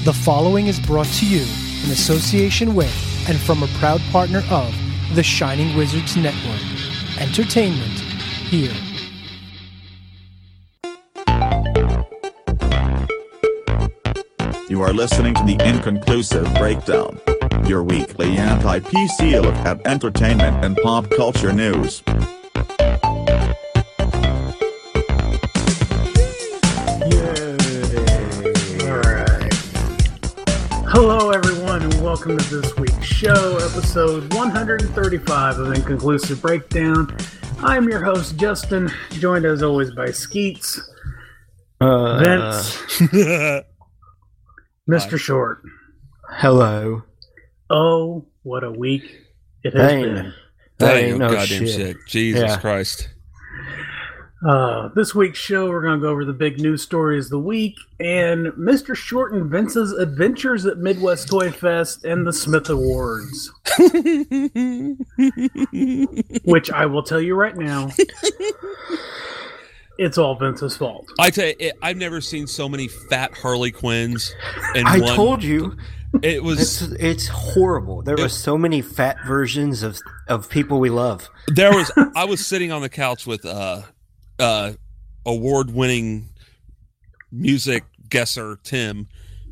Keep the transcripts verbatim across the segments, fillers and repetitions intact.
The following is brought to you in association with and from a proud partner of the Shining Wizards Network. Entertainment here. You are listening to the Inconclusive Breakdown, your weekly anti-P C look at entertainment and pop culture news. Hello everyone and welcome to this week's show, episode one thirty-five of Inconclusive Breakdown. I'm your host Justin, joined as always by Skeets, uh, Vince, Mister Hi. Short. Hello. Oh, what a week it has Dang. been. That ain't ain't no no goddamn shit. shit. Jesus Yeah. Christ. Uh, this week's show, we're going to go over the big news stories of the week and Mister Short and Vince's adventures at Midwest Toy Fest and the Smith Awards. Which I will tell you right now, it's all Vince's fault. I tell you, it, I've never seen so many fat Harley Quinns. In I one, told you. it was. It's it's horrible. There It- were so many fat versions of, of people we love. There was. I was sitting on the couch with uh, uh, award-winning music guesser Tim,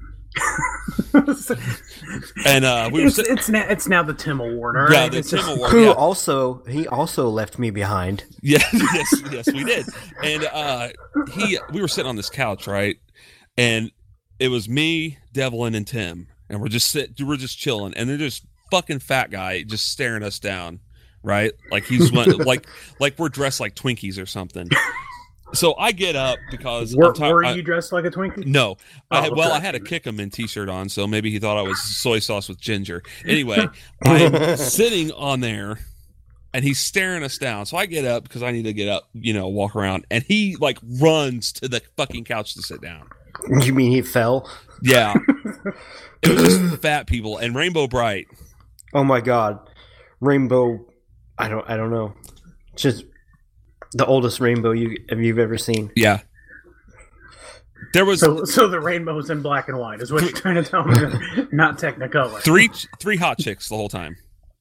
and uh, we were. it's, Sit- it's, now, it's now the Tim Award, all right? yeah, the It's Tim just- Award. Who Yeah. also he also left me behind. Yeah, yes, yes, we did. And uh, he, we were sitting on this couch, right? And it was me, Devlin, and Tim, and we're just sit, we're just chilling, and they're just fucking fat guy just staring us down, right? Like he's one, like like we're dressed like Twinkies or something. So I get up because Were, I'm ti- were I- you dressed like a Twinkie? no, I had, Oh, well, okay. I had a Kick 'em in t-shirt on, so maybe he thought I was soy sauce with ginger. Anyway, I'm sitting on there, and he's staring us down. So I get up because I need to get up, you know, walk around, and he like runs to the fucking couch to sit down. You mean he fell? Yeah, it was just fat people and Rainbow Bright. Oh my god. Rainbow I don't I don't know. Just the oldest rainbow you have you've ever seen. Yeah, there was So, so the rainbow's in black and white is what you're trying to tell me, not Technicolor. three three hot chicks the whole time.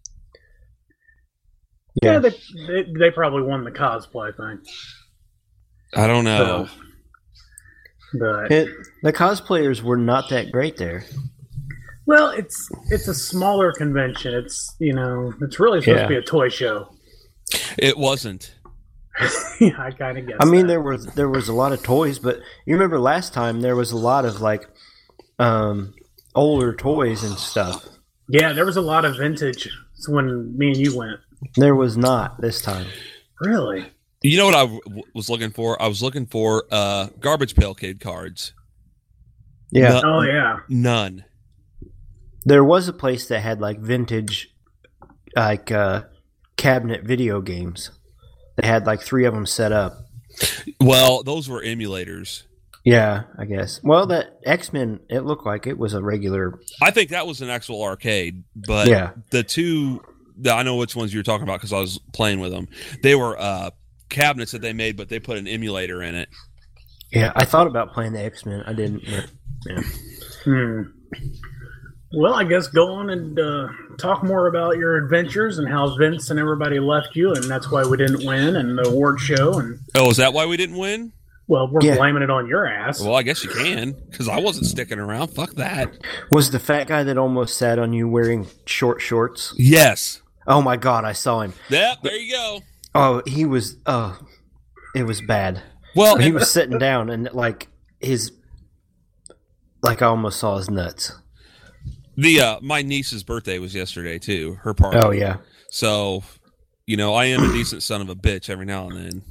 Yeah, Yeah. they, they they probably won the cosplay thing. I don't know. So, but It, the cosplayers were not that great there. well, it's it's a smaller convention. It's you know it's really supposed Yeah. to be a toy show. It wasn't. Yeah, I kind of guess. I mean, that. there was there was a lot of toys, but you remember last time there was a lot of like um, older toys and stuff. yeah, there was a lot of vintage when me and you went. There was not this time. Really? You know what I w- was looking for? I was looking for uh, Garbage Pail Kid cards. Yeah, No- Oh yeah. None. there was a place that had like vintage, like uh, cabinet video games. They had like three of them set up. Well, those were emulators. Yeah, I guess. Well, that X-Men, it looked like it was a regular. I think that was an actual arcade, but Yeah. the two, the, I know which ones you were talking about because I was playing with them. They were uh, cabinets that they made, but they put an emulator in it. Yeah, I thought about playing the X-Men. I didn't. But, yeah. Hmm. Well, I guess go on and uh, talk more about your adventures and how Vince and everybody left you, and that's why we didn't win, and the award show, and Oh, is that why we didn't win? well, we're Yeah. blaming it on your ass. Well, I guess you can because I wasn't sticking around. Fuck that. Was the fat guy that almost sat on you wearing short shorts? Yes. Oh my god, I saw him. Yep. There you go. Oh, he was. Oh, it was bad. Well, He and- was sitting down and like his, like I almost saw his nuts. the uh, my niece's birthday was yesterday too. Her party. Oh yeah. So, you know, I am a decent son of a bitch every now and then.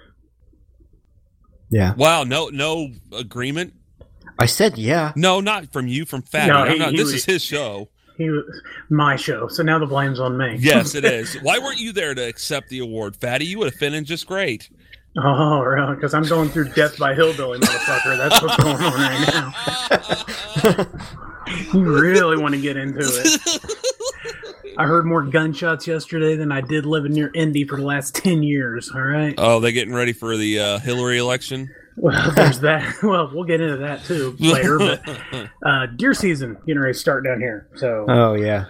Yeah. Wow. No. No agreement. I said yeah. No, not from you. From Fatty. No, I'm he- not, he this was- is his show. He was my show, so now the blame's on me. Yes, it is. Why weren't you there to accept the award, Fatty? You would have fit in just great. Oh, really? Because I'm going through Death by Hillbilly, motherfucker. That's what's going on right now. You really want to get into it. I heard more gunshots yesterday than I did living near Indy for the last ten years, all right? Oh, they getting ready for the uh, Hillary election? Well, there's that. Well, we'll get into that too later. But uh, deer season getting ready to start down here. So, Oh yeah.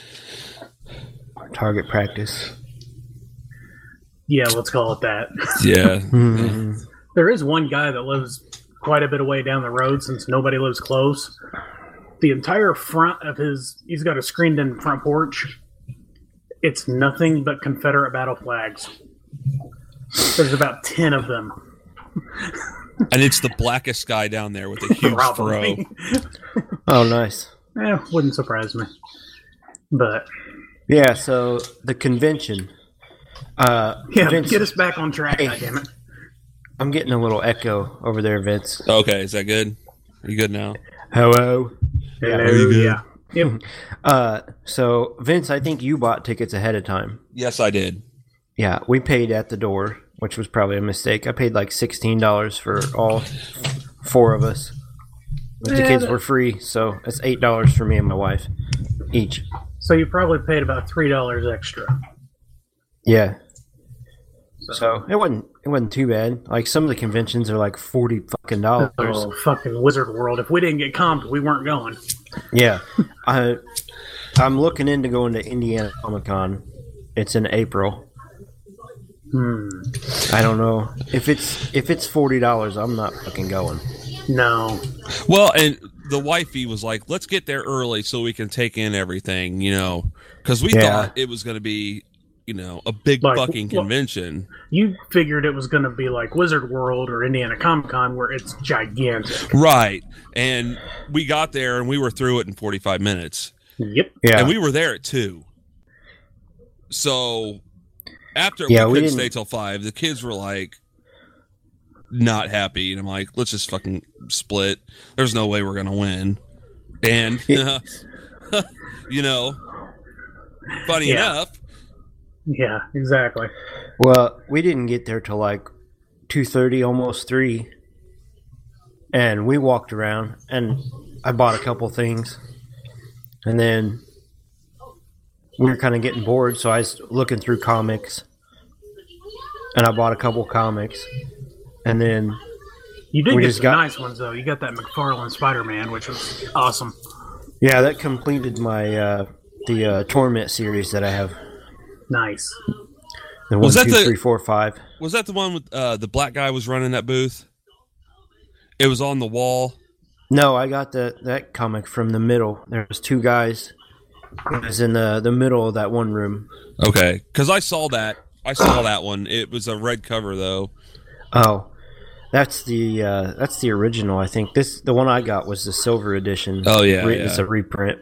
Target practice. yeah, let's call it that. Yeah. Mhm. There is one guy that lives quite a bit away down the road since nobody lives close. The entire front of his, he's got a screened-in front porch. It's nothing but Confederate battle flags. There's about ten of them. And it's the blackest guy down there with a huge throw. Probably. Oh, nice. Eh, wouldn't surprise me. But, Yeah. So the convention. Uh, yeah, Vince, get us back on track, Hey. goddammit. I'm getting a little echo over there, Vince. Okay, is that good? Are you good now? Hello. Hello, you good? yeah. Yep. Uh, so Vince, I think you bought tickets ahead of time. Yes, I did. Yeah, we paid at the door, which was probably a mistake. I paid like sixteen dollars for all four of us. But the Yeah, kids that- were free, so that's eight dollars for me and my wife each. So you probably paid about three dollars extra. Yeah. So it wasn't it wasn't too bad. Like some of the conventions are like forty fucking dollars. Oh, fucking Wizard World. If we didn't get comped, we weren't going. Yeah. I I'm looking into going to Indiana Comic Con. It's in April. Hmm. I don't know. If it's if it's forty dollars, I'm not fucking going. No. Well, and the wifey was like, let's get there early so we can take in everything, you know, because we Yeah. thought it was going to be, you know, a big Like, fucking well- convention. You figured it was going to be like Wizard World or Indiana Comic Con where it's gigantic. Right. And we got there and we were through it in forty-five minutes. Yep. Yeah. And we were there at two. So after Yeah, we we couldn't didn't- stay till five, the kids were like not happy. And I'm like, let's just fucking split. There's no way we're going to win. And, Yeah. you know, funny Yeah. enough, Yeah, exactly. Well, we didn't get there till like two thirty, almost three, and we walked around, and I bought a couple things, and then we were kind of getting bored, so I was looking through comics, and I bought a couple comics, and then You did We get just some got- nice ones, though. You got that McFarlane Spider-Man, which was awesome. yeah, that completed my uh, the uh, Torment series that I have. Nice. The Was one, that two, the- three, four, five. was that the one with uh, the black guy was running that booth? It was on the wall. No, I got the that comic from the middle. There was two guys. It was in the the middle of that one room. Okay. Because I saw that. I saw that one. It was a red cover, though. Oh, that's the uh, that's the original. I think this the one I got was the silver edition. Oh, yeah, Re- yeah. it's a reprint.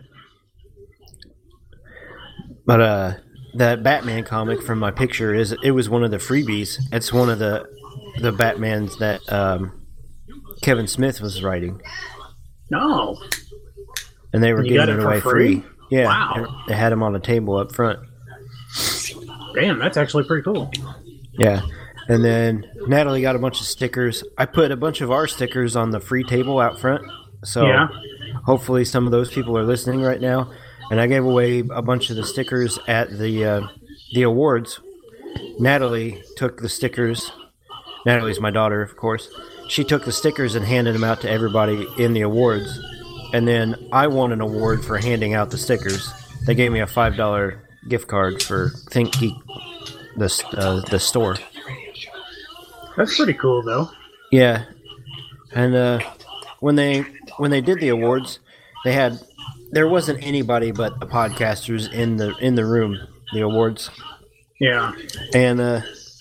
But uh, that Batman comic from my picture is it was one of the freebies. It's one of the the Batmans that um, Kevin Smith was writing, No. and they were And you got giving it it for away free? free. Yeah, Wow. they had them on a table up front. Damn, that's actually pretty cool. Yeah. And then Natalie got a bunch of stickers. I put a bunch of our stickers on the free table out front. So Yeah. hopefully some of those people are listening right now. And I gave away a bunch of the stickers at the uh, the awards. Natalie took the stickers. Natalie's my daughter, of course. She took the stickers and handed them out to everybody in the awards. And then I won an award for handing out the stickers. They gave me a five dollar gift card for Think Geek, the, uh, the store. That's pretty cool, though. Yeah, and uh, when they when they did the awards, they had there wasn't anybody but the podcasters in the in the room. The awards, Yeah. and uh,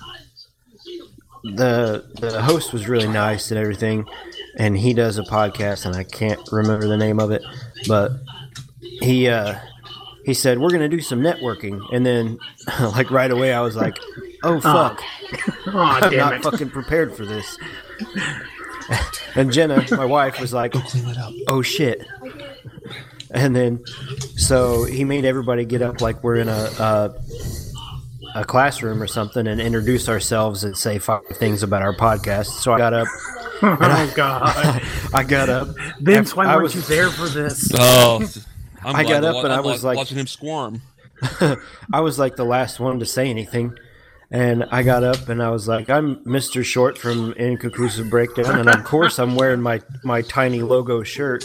the the host was really nice and everything, and he does a podcast, and I can't remember the name of it, but he uh, he said we're gonna do some networking, and then like right away I was like, oh fuck. Oh, I'm damn not it. fucking prepared for this. And Jenna, my wife, was like, oh shit. And then, so he made everybody get up like we're in a a, a classroom or something and introduce ourselves and say five things about our podcast. So I got up. Oh, God. I got up. Vince, why I weren't was- you there for this? Oh, I'm I glad got to up wa- and I I'm was wa- like- watching him squirm. I was like the last one to say anything. And I got up and I was like, I'm Mister Short from Inconclusive Breakdown, and of course I'm wearing my, my tiny logo shirt.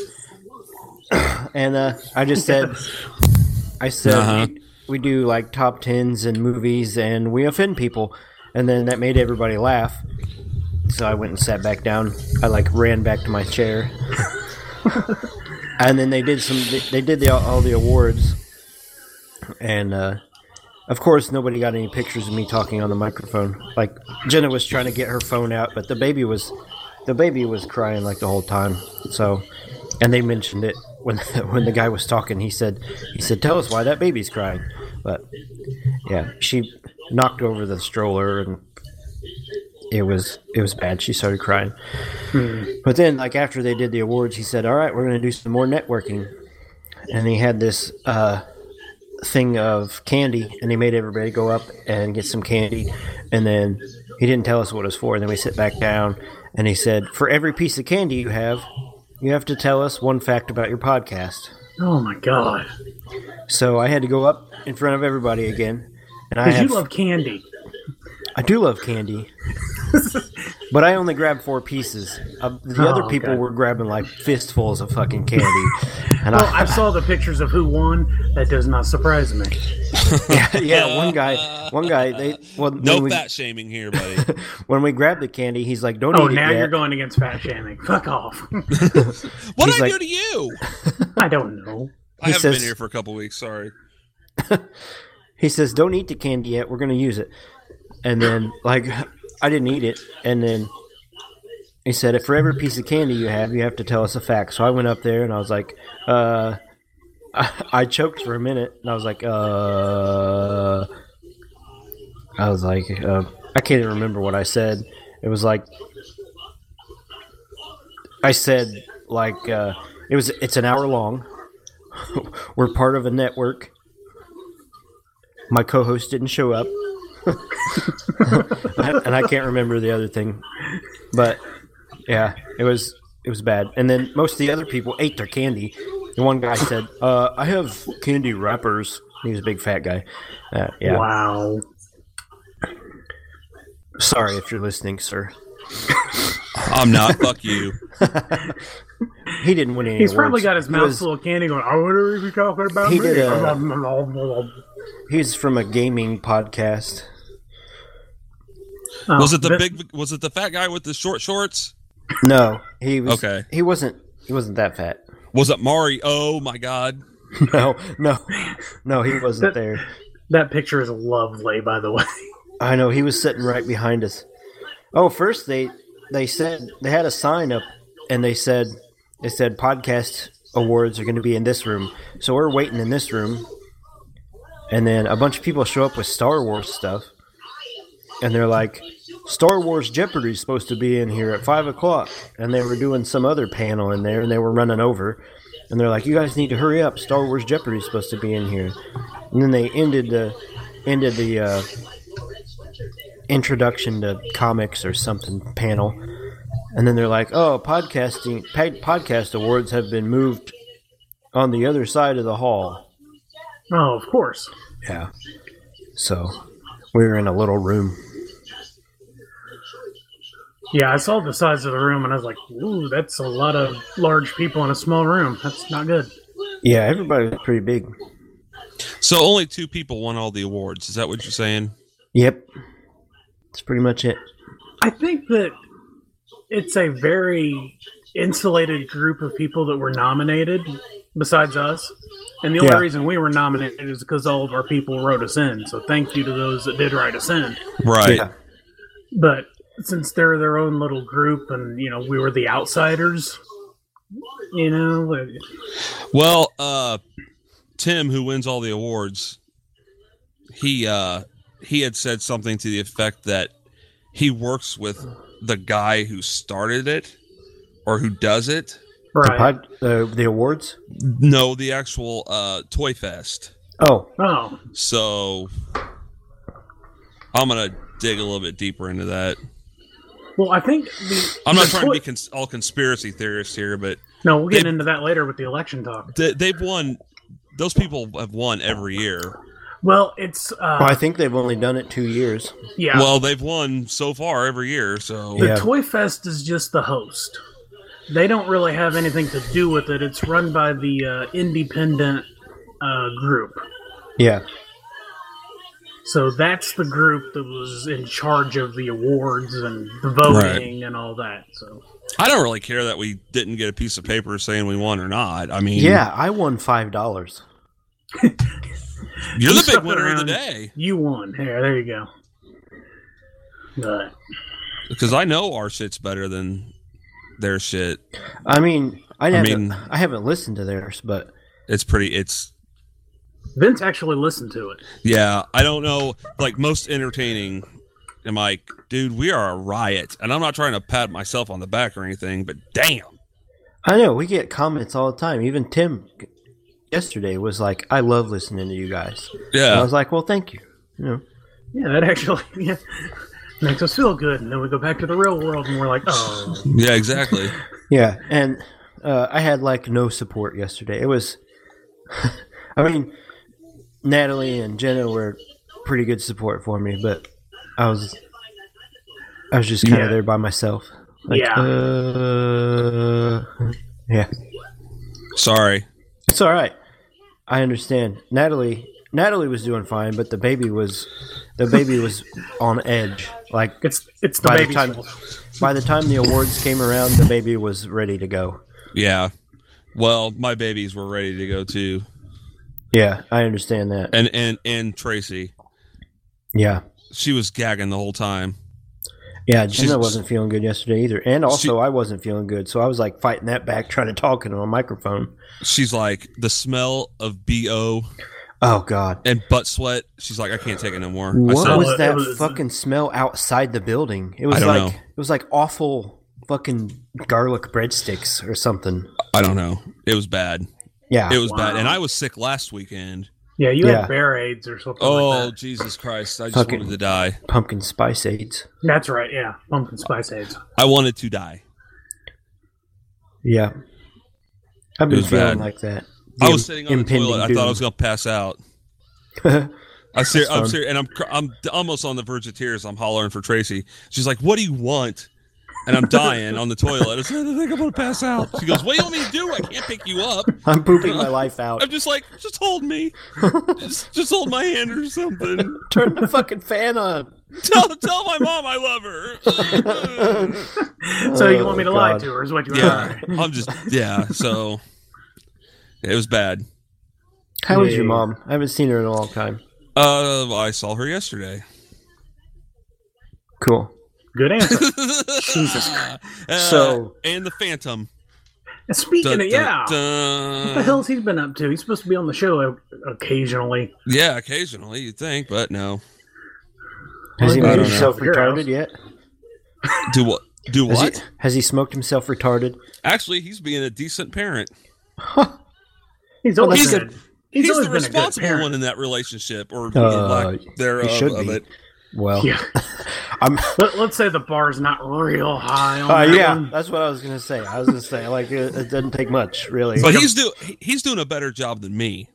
And uh, I just said, I said, Uh-huh. we, we do like top tens and movies and we offend people. And then that made everybody laugh. So I went and sat back down. I like ran back to my chair. And then they did some, they, they did the, all the awards. And, uh, of course, nobody got any pictures of me talking on the microphone. Like, Jenna was trying to get her phone out, but the baby was, the baby was crying like the whole time. So, and they mentioned it when when the guy was talking. He said, he said, tell us why that baby's crying. But yeah, she knocked over the stroller, and it was it was bad. She started crying. Hmm. But then, like after they did the awards, he said, all right, we're going to do some more networking. And he had this. Uh, thing of candy, and he made everybody go up and get some candy, and then he didn't tell us what it was for, and then we sit back down, and he said, for every piece of candy you have, you have to tell us one fact about your podcast. Oh my god. So I had to go up in front of everybody again, and I Because had, you love candy. I do love candy, but I only grabbed four pieces. Uh, the Oh, other people okay. were grabbing like fistfuls of fucking candy. And Well, I, I saw the pictures of who won. That does not surprise me. yeah, yeah, one guy, one guy, they, well, No when we, fat shaming here, buddy. when we grabbed the candy, he's like, don't Oh, eat now it yet. you're going against fat shaming. Fuck off. What He's did I like- do to you? I don't know. I He haven't says- been here for a couple weeks. Sorry. He says, don't eat the candy yet. We're going to use it. And then, like, I didn't eat it. And then he said, if for every piece of candy you have, you have to tell us a fact. So I went up there and I was like, uh, I, I choked for a minute. And I was like, uh, I was like, uh, I can't even remember what I said. It was like, I said, like, uh, it was, it's an hour long. We're part of a network. My co-host didn't show up. And I can't remember the other thing. But yeah, it was it was bad. And then most of the other people ate their candy. And one guy said, uh, I have candy wrappers. He was a big fat guy. Uh, yeah. Wow. Sorry if you're listening, sir. I'm not. Fuck you. He didn't win any He's awards. probably got his He mouth was- full of candy going, oh, what are you talking about He me? did, uh, He's from a gaming podcast. Oh, Was it the that- big? Was it the fat guy with the short shorts? No, he was. Okay. He wasn't. He wasn't that fat. Was it Mari? Oh my god. No, no, no. He wasn't That- there. That picture is lovely, by the way. I know, he was sitting right behind us. Oh, first they they said they had a sign up, and they said they said podcast awards are going to be in this room. So we're waiting in this room, and then a bunch of people show up with Star Wars stuff, and they're like, Star Wars Jeopardy is supposed to be in here at five o'clock, and they were doing some other panel in there, and they were running over, and they're like, you guys need to hurry up. Star Wars Jeopardy is supposed to be in here, and then they ended the ended the. Uh, introduction to comics or something panel, and then they're like, oh, podcasting podcast awards have been moved on the other side of the hall. Oh, of course. Yeah, so we were in a little room. Yeah, I saw the size of the room, and I was like, ooh, that's a lot of large people in a small room. That's not good. Yeah, everybody was pretty big. So only two people won all the awards. Is that what you're saying? Yep, that's pretty much it. I think that it's a very insulated group of people that were nominated, besides us. And the only Yeah. reason we were nominated is because all of our people wrote us in. So thank you to those that did write us in. Right. Yeah. But since they're their own little group, and you know we were the outsiders, you know. uh, Well, uh, Tim, who wins all the awards, he uh, he had said something to the effect that he works with the guy who started it or who does it. The, Right. pod, uh, the awards. No, the actual uh, Toy Fest. Oh, Oh, So I'm gonna dig a little bit deeper into that. well, I think the. I'm not the trying to toy- be cons- all conspiracy theorists here, but No, we'll get they- into that later with the election talk. they, they've won. Those people have won every year. Well, it's uh, Well, I think they've only done it two years. yeah. Well, they've won so far every year, so the Yeah. Toy Fest is just the host. They don't really have anything to do with it. It's run by the uh, independent uh, group. Yeah. So that's the group that was in charge of the awards and the voting and all that. So I don't really care that we didn't get a piece of paper saying we won or not. I mean, Yeah, I won five dollars. you're You the big stuck winner of the around. day you won. Here, there you go. But because I know our shit's better than their shit. I mean, I, haven't, mean- I haven't listened to theirs, but It's pretty. It's Vince actually listened to it. yeah. I don't know. Like most entertaining. I'm like, dude, we are a riot, and I'm not trying to pat myself on the back or anything, but damn. I know we get comments all the time. Even Tim yesterday was like, "I love listening to you guys." And I Yeah, was like, "Well, thank you." You know, Yeah, that actually yeah, makes us feel good. And then we go back to the real world and we're like, oh. yeah, exactly. yeah. And uh, I had like no support yesterday. It was, I mean, Natalie and Jenna were pretty good support for me, but I was, I was just kind of Yeah. there by myself. Like, Yeah. Uh, yeah. Sorry. It's all right. I understand. Natalie Natalie was doing fine, but the baby was the baby was on edge. Like It's it's the by the baby's time fault. by the time the awards came around, the baby was ready to go. Yeah. Well, my babies were ready to go too, Yeah, I understand that. and and and Tracy, Yeah. she was gagging the whole time. Yeah, She's- Jenna wasn't feeling good yesterday either. And also I wasn't feeling good, so I was like fighting that back trying to talk into a microphone. She's like, the smell of B O Oh god. and butt sweat. She's like, I can't take it no more. I What said, was it that was- fucking smell outside the building? It was I don't like know. it was like awful fucking garlic breadsticks or something. I don't know. It was bad. Yeah. It was Wow. bad. And I was sick last weekend. Yeah, you Yeah. had bear aids or something Oh, like that. Jesus Christ. I just Fucking- wanted to die. Pumpkin spice aids. That's right, yeah. Pumpkin spice aids. I wanted to die. Yeah. I've It been was feeling bad. like that. I was The sitting on the impending toilet. I thought I doom. was going to pass out. I ser- That's I'm fun. serious, and I'm cr- I'm d- almost on the verge of tears. I'm hollering for Tracy. She's like, "What do you want?" And I'm dying on the toilet. I said, "I think I'm gonna pass out." She goes, "What do you want me to do? I can't pick you up." I'm pooping my life out. I'm just like, "Just hold me, just just hold my hand or something." Turn the fucking fan on. Tell tell my mom I love her. So you want me to Oh, lie God. to her is what you yeah, want. I'm just yeah. So it was bad. How is your Yeah. mom? I haven't seen her in a long time. Uh, I saw her yesterday. Cool. Good answer. Jesus Uh, So- and the Phantom. And speaking Dun, of, dun, yeah. dun. What the hell's he been up to? He's supposed to be on the show o- occasionally. Yeah, occasionally you'd think, but no. Has he I made don't know. himself Your house. retarded yet? Do what? Do Has he, what? has he smoked himself retarded? Actually, he's being a decent parent. He's always He's been, a- he's He's, always the been a good responsible parent. one in that relationship, or Uh, lack thereof he should of be. it. Well, Yeah. I'm. Let, let's say the bar's not real high on Uh, that yeah, one. that's what I was gonna say. I was gonna say like it, it doesn't take much, really. But he's do he's doing a better job than me.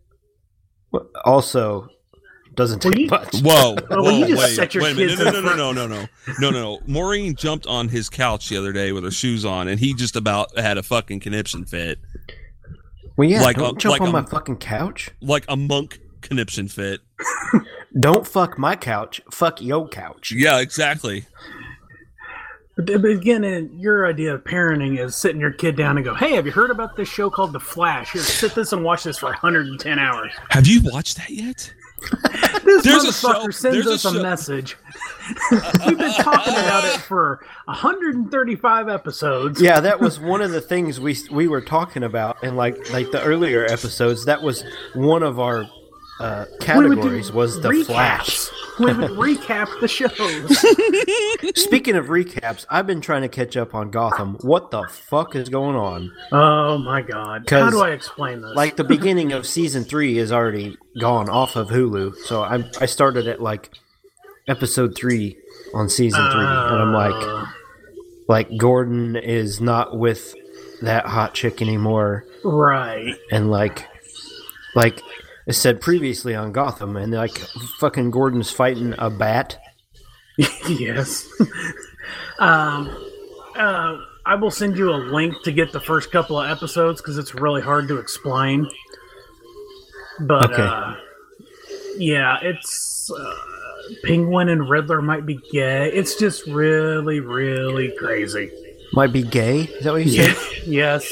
Also, doesn't Well, take you- much. Whoa, Well, whoa, you just wait, set your wait a minute! kids No, in no, front- no, no, no, no, no, no, no. Maureen jumped on his couch the other day with her shoes on, and he just about had a fucking conniption fit, Well, yeah, like don't a- jump like on a- my fucking couch. like a monk conniption fit. Don't fuck my couch. Fuck your couch. Yeah, exactly. But, but again, uh, your idea of parenting is sitting your kid down and go, "Hey, have you heard about this show called The Flash? Here, sit this and watch this for one hundred ten hours." Have you watched that yet? This There's a motherfucker show- sends there's a us a, show- message. We've been talking about it for one hundred thirty-five episodes. Yeah, that was one of the things we we were talking about in like like the earlier episodes. That was one of our uh, We would do categories was the recaps. Flash. We would recap the shows. Speaking of recaps, I've been trying to catch up on Gotham. What the fuck is going on? Oh my god! How 'Cause, do I explain this? Like the beginning of season three is already gone off of Hulu, so I I started at like episode three on season three, and I'm like, Uh, like Gordon is not with that hot chick anymore, right. and like, like It said previously on Gotham, and like fucking Gordon's fighting a bat. Yes. um, uh, I will send you a link to get the first couple of episodes because it's really hard to explain. But Okay. uh, yeah, it's uh, Penguin and Riddler might be gay. It's just really, really crazy. Might be gay. Is that what you said? Yes.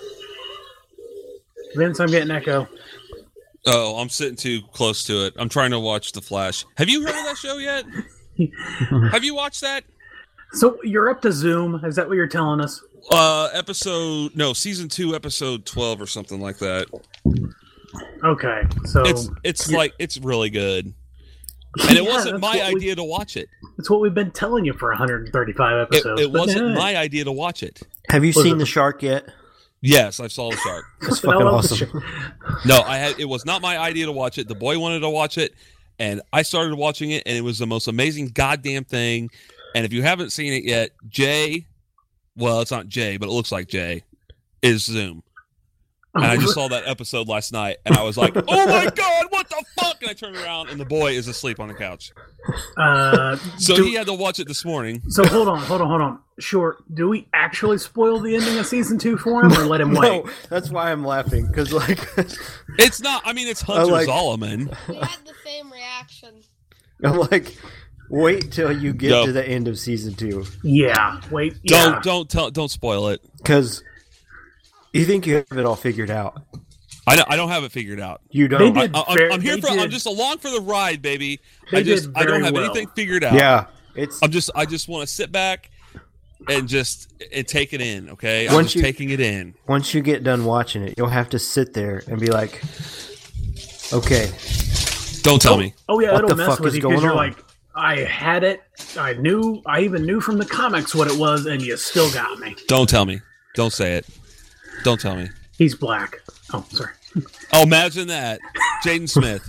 Vince, I'm getting echo. Oh, I'm sitting too close to it. I'm trying to watch The Flash. Have you heard of that show yet? Have you watched that? So you're up to Zoom? Is that what you're telling us? Uh, episode no, season two, episode twelve, or something like that. Okay, so It's it's like it's really good, and it Yeah, wasn't that's my what we- idea to watch it. it's what we've been telling you for one hundred thirty-five It, episodes. it but wasn't nah. my idea to watch it. Have you Was seen it the the- shark yet? Yes, I saw the shark. That's I fucking love the awesome. show. No, I had. It was not my idea to watch it. The boy wanted to watch it, and I started watching it, and it was the most amazing goddamn thing. And if you haven't seen it yet, Jay, well, it's not Jay, but it looks like Jay, is Zoom. And I just saw that episode last night, and I was like, "Oh my god, what the fuck!" And I turned around, and the boy is asleep on the couch. Uh, So do- he had to watch it this morning. so hold on, hold on, hold on. Sure, do we actually spoil the ending of season two for him, or let him wait? No, that's why I'm laughing because like It's not. I mean, it's Hunter like- Zolomon. We had the same reaction. I'm like, wait till you get Yo. to the end of season two Yeah, wait. Don't Yeah. don't tell. Don't spoil it. because you think you have it all figured out. I don't, I don't have it figured out. You They don't. did- I, I'm, Fair- I'm here they for. I'm did- just along for the ride, baby. They I just. did I don't very have well. anything figured out. Yeah, it's I'm just. I just want to sit back and just and take it in. Okay. I'm Once just you- taking it in. once you get done watching it, you'll have to sit there and be like, okay, Don't tell me. Oh yeah, What it'll the mess fuck with is you because going you're on? like, I had it. I knew. I even knew from the comics what it was, and you still got me. Don't tell me. Don't say it. Don't tell me. He's black. Oh, sorry. Oh, imagine that, Jaden Smith.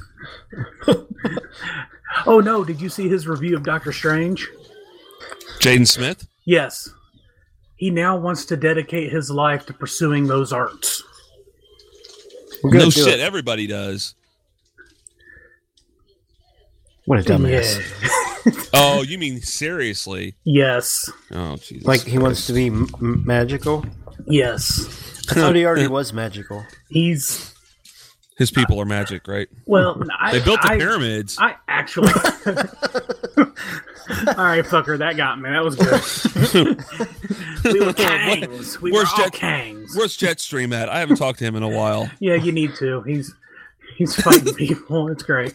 Oh no, did you see his review of Doctor Strange? Jaden Smith. Yes. He now wants to dedicate his life to pursuing those arts. we're gonna No do shit. it. Everybody does. What a dumbass! Yeah. Oh, you mean seriously? Yes. Oh, Jesus. Like he wants to be m- m- magical. Yes. I thought he already was magical. He's His people are magic, right? well. I, They built the I, pyramids. I actually. All right, fucker, that got me. That was good. We were Kangs. We were Where's all Jet- Kangs. Where's Jetstream at? I haven't talked to him in a while. Yeah, you need to. He's he's fighting people. It's great.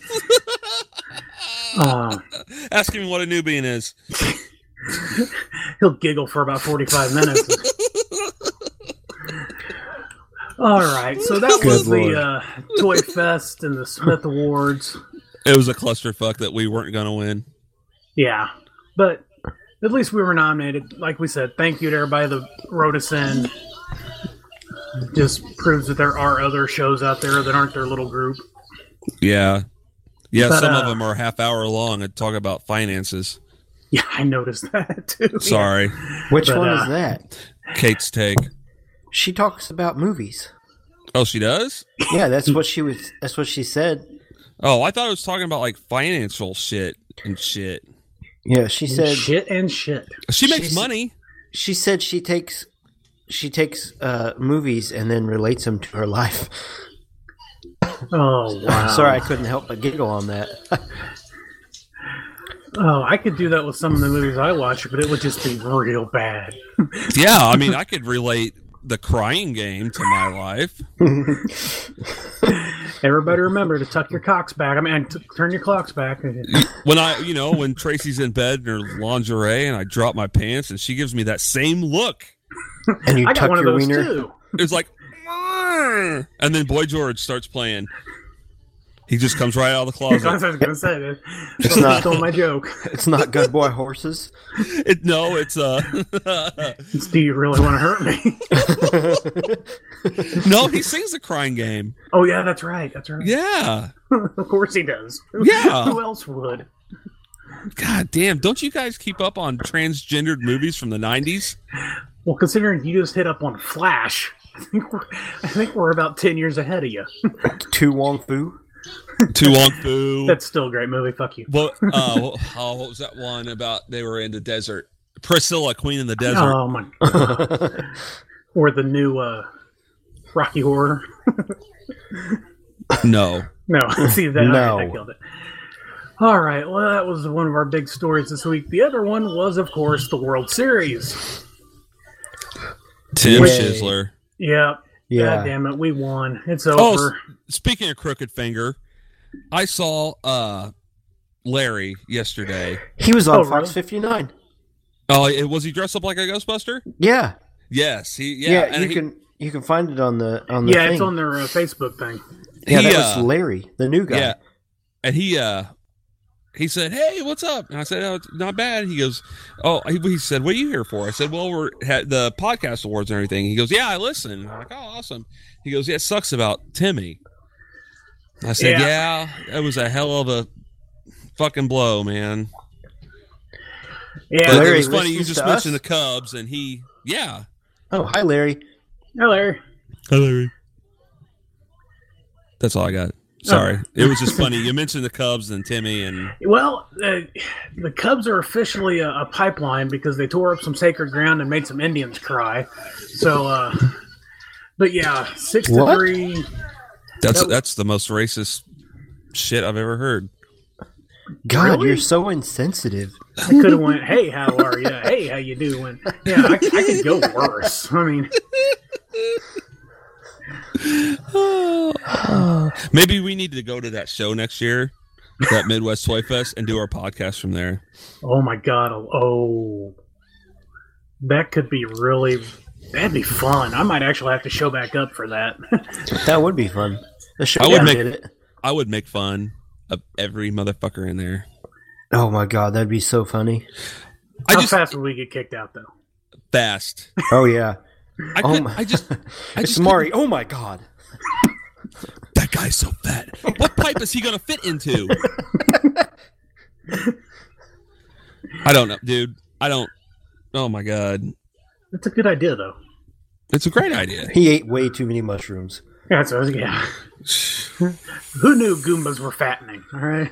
Uh, Ask him what a Nubian is. he'll giggle for about forty-five minutes. All right, so that Good was Lord. the uh, Toy Fest and the Smith Awards. It was a clusterfuck that we weren't going to win. Yeah, but at least we were nominated. Like we said, thank you to everybody that wrote us in. Just proves that there are other shows out there that aren't their little group. Yeah. Yeah, But, some uh, of them are a half hour long and talk about finances. Yeah, I noticed that too. Sorry. Which But, one uh, is that? Kate's take. She talks about movies. Oh, she does? Yeah, that's what she was. That's what she said. Oh, I thought it was talking about like financial shit and shit. Yeah, she Yeah. said. Shit and shit. She makes She's- money. She said she takes. She takes uh, movies and then relates them to her life. Oh wow! Sorry, I couldn't help but giggle on that. Oh, I could do that with some of the movies I watch, but it would just be real bad. Yeah, I mean, I could relate the Crying Game to my life. Everybody remember to tuck your cocks back. I mean, t- turn your clocks back. When I, you know, when Tracy's in bed in her lingerie and I drop my pants and she gives me that same look. And you I got tuck one of your those wiener. too. It's like, "Arr!" And then Boy George starts playing. He just comes right out of the I was closet. going to say that. It's Someone not- stole my joke. It's not Good Boy Horses. It, no, it's uh, It's, do you really want to hurt me? no. He sings the Crying Game. Oh yeah, that's right. That's right. Yeah. Of course he does. Who- Yeah. Who else would? God damn! Don't you guys keep up on transgendered movies from the nineties? Well, considering you just hit up on Flash, I think we're, I think we're about ten years ahead of you. Tu Wong Fu. Tu Wong Fu. That's still a great movie. Fuck you. What, uh, what, oh, what was that one about? They were in the desert. Priscilla, Queen in the Desert. Oh my god. Or the new uh, Rocky Horror. No. No, see that No. I killed it. All right, well, that was one of our big stories this week. The other one was, of course, the World Series. Tim Yay. Schizler. Yeah. Yeah. God damn it, we won. It's Oh, over. s- speaking of crooked finger, I saw uh, Larry yesterday. He was on Oh, Fox really? fifty-nine. Oh, it- was he dressed up like a Ghostbuster? Yeah. Yes. He. Yeah, Yeah. and you he, can you can find it on the on the Yeah, thing. it's on their uh, Facebook thing. Yeah, he, that uh, was Larry, the new guy. Yeah. And he uh he said, "Hey, what's up?" And I said, "Oh, it's not bad." He goes, "Oh," he, he said, "What are you here for?" I said, "Well, we're had the podcast awards and everything." He goes, "Yeah, I listen." I'm like, "Oh, awesome." He goes, "Yeah, it sucks about Timmy." I said, Yeah. "Yeah, it was a hell of a fucking blow, man." Yeah, But Larry it was funny. You listens just to mentioned us? the Cubs, and he, yeah. Oh, hi, Larry. Hi, Larry. Hi, Larry. That's all I got. Sorry, Oh. it was just funny. You mentioned the Cubs and Timmy, and Well, uh, the Cubs are officially a, a pipeline because they tore up some sacred ground and made some Indians cry. So, uh, but yeah, six to What? three. that's That- that's the most racist shit I've ever heard. God, Really? you're so insensitive. I could have went, "Hey, how are you? Hey, how you doing?" Yeah, I, I could go worse. I mean, Maybe we need to go to that show next year, that Midwest Toy Fest, and do our podcast from there. oh my god, oh, that could be really. That'd be fun. I might actually have to show back up for that. That would be fun. The show I would make- did it. I would make fun of every motherfucker in there. Oh my God, that'd be so funny. I How just fast would we get kicked out, though? fast. Oh yeah. I Oh could, my- I just I It's just Mari. Oh my God. that guy's so fat. What pipe is he gonna fit into? I don't know, dude. I don't. Oh my god, That's a good idea, though. it's a great idea. He ate way too many mushrooms. Yeah, so yeah. Who knew Goombas were fattening? All right,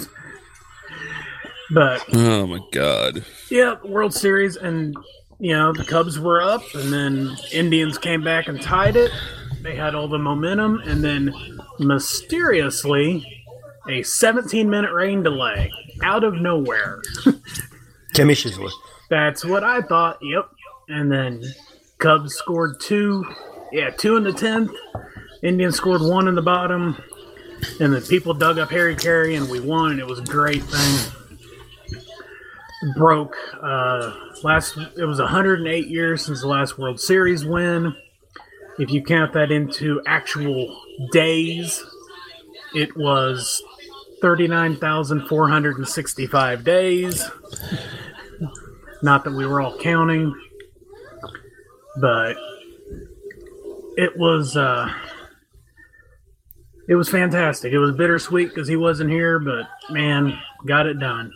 but Oh my god. yeah, World Series, and you know the Cubs were up, and then Indians came back and tied it. They had all the momentum, and then mysteriously, a seventeen-minute rain delay out of nowhere. Timmy Schizler. That's what I thought. Yep. And then Cubs scored two. Yeah, two in the tenth. Indians scored one in the bottom. And then people dug up Harry Carey, and we won. It was a great thing. Broke. Uh, last. It was one hundred eight years since the last World Series win. If you count that into actual days, it was thirty-nine thousand four hundred sixty-five days. Not that we were all counting, but it was uh, it was fantastic. It was bittersweet because he wasn't here, but man, got it done.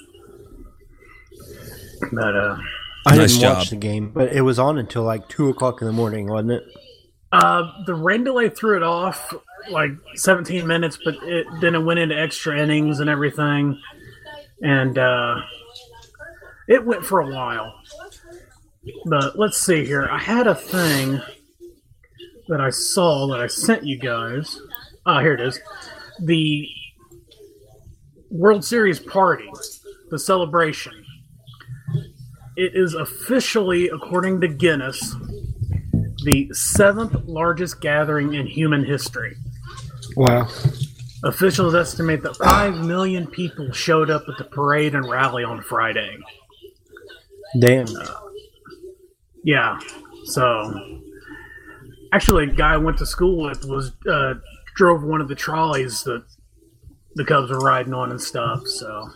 But uh, I Nice didn't job. watch the game, but it was on until like two o'clock in the morning, wasn't it? uh, the rain delay threw it off like seventeen minutes, but it then it went into extra innings and everything, and uh, it went for a while. But let's see here. I had a thing that I saw that I sent you guys. Ah, here it is. The World Series party, the celebration. It is officially, according to Guinness, the seventh largest gathering in human history. Wow. Officials estimate that five million people showed up at the parade and rally on Friday. Damn. Yeah, so actually, a guy I went to school with was uh, drove one of the trolleys that the Cubs were riding on and stuff. So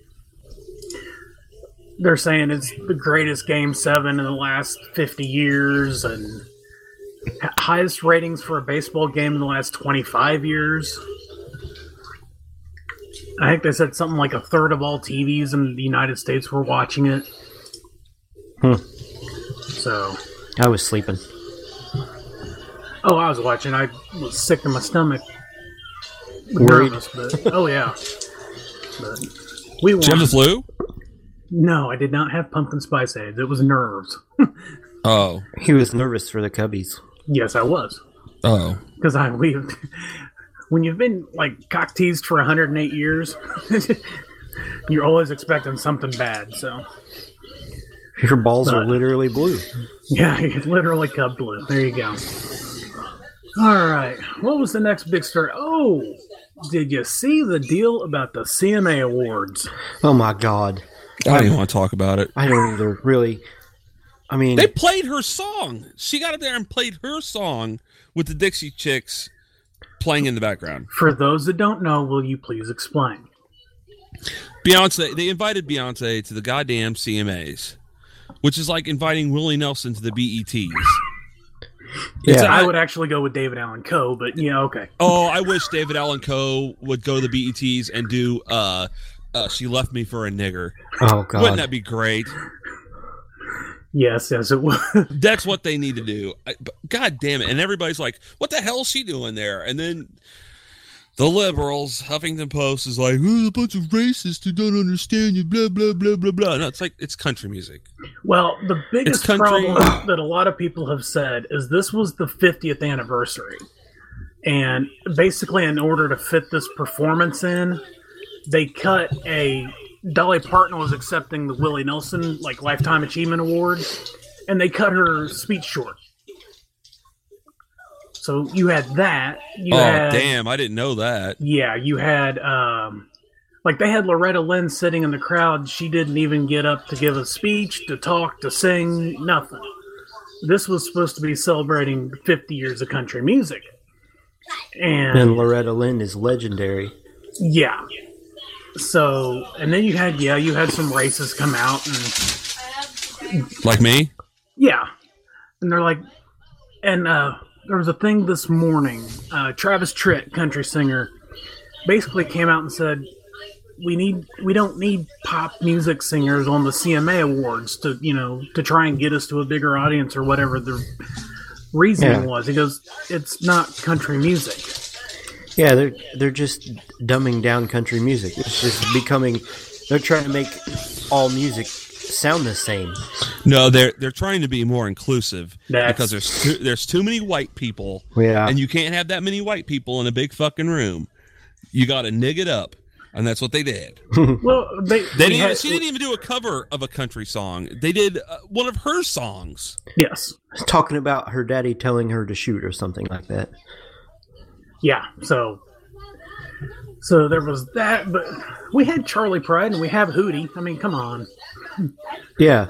they're saying it's the greatest Game Seven in the last fifty years and h- highest ratings for a baseball game in the last twenty-five years. I think they said something like a third of all T Vs in the United States were watching it. Hmm. So. I was sleeping. Oh, I was watching. I was sick to my stomach. Worried? nervous, but oh yeah. But we Did you have the won. flu? No, I did not have pumpkin spice AIDS. It was nerves. Oh. He was nervous for the Cubbies. Yes, I was. Oh. Because I we when you've been like cock teased for one hundred eight years, you're always expecting something bad. So Your balls are But- literally blue. yeah, it's literally cub blue. There you go. All right, what was the next big story? Oh, did you see the deal about the C M A awards? Oh my God. I don't even want to talk about it. I don't either. Really. I mean, They played her song. She got up there and played her song with the Dixie Chicks playing in the background. For those that don't know, will you please explain? Beyonce, they invited Beyonce to the goddamn C M As, which is like inviting Willie Nelson to the B E Ts. It's Yeah. a- I would actually go with David Allen Coe, but yeah, okay. Oh, I wish David Allen Coe would go to the B E Ts and do uh, uh She Left Me for a Nigger. oh God. Wouldn't that be great? Yes, yes, it was. That's what they need to do. I, but God damn it. And everybody's like, what the hell is she doing there? And then the liberals, Huffington Post is like, oh, a bunch of racists who don't understand you, blah, blah, blah, blah, blah. No, it's like, it's country music. Well, the biggest country. problem that a lot of people have said is this was the fiftieth anniversary. And basically, in order to fit this performance in, they cut a. Dolly Parton was accepting the Willie Nelson like Lifetime Achievement Award, and they cut her speech short. So you had that. You oh, had, damn. I didn't know that. Yeah, you had um, like they had Loretta Lynn sitting in the crowd. She didn't even get up to give a speech, to talk, to sing, nothing. This was supposed to be celebrating fifty years of country music, and, And Loretta Lynn is legendary. yeah. So, and then you had yeah, you had some racists come out and Like me? yeah, and they're like, and uh, there was a thing this morning. Uh, Travis Tritt, country singer, basically came out and said, "We need, we don't need pop music singers on the C M A awards to, you know, to try and get us to a bigger audience or whatever the reasoning Yeah. was." He goes, "It's not country music." Yeah, they're they're just dumbing down country music. It's just becoming. They're trying to make all music sound the same. No, they're they're trying to be more inclusive That's- because there's too, there's too many white people, Yeah. and you can't have that many white people in a big fucking room. You got to nig it up, and that's what they did. Well, they, They we didn't, had- she didn't even do a cover of a country song. They did uh, one of her songs. yes, Talking about her daddy telling her to shoot or something like that. yeah. So, so there was that, but we had Charlie Pride and we have Hootie. I mean, come on. Yeah.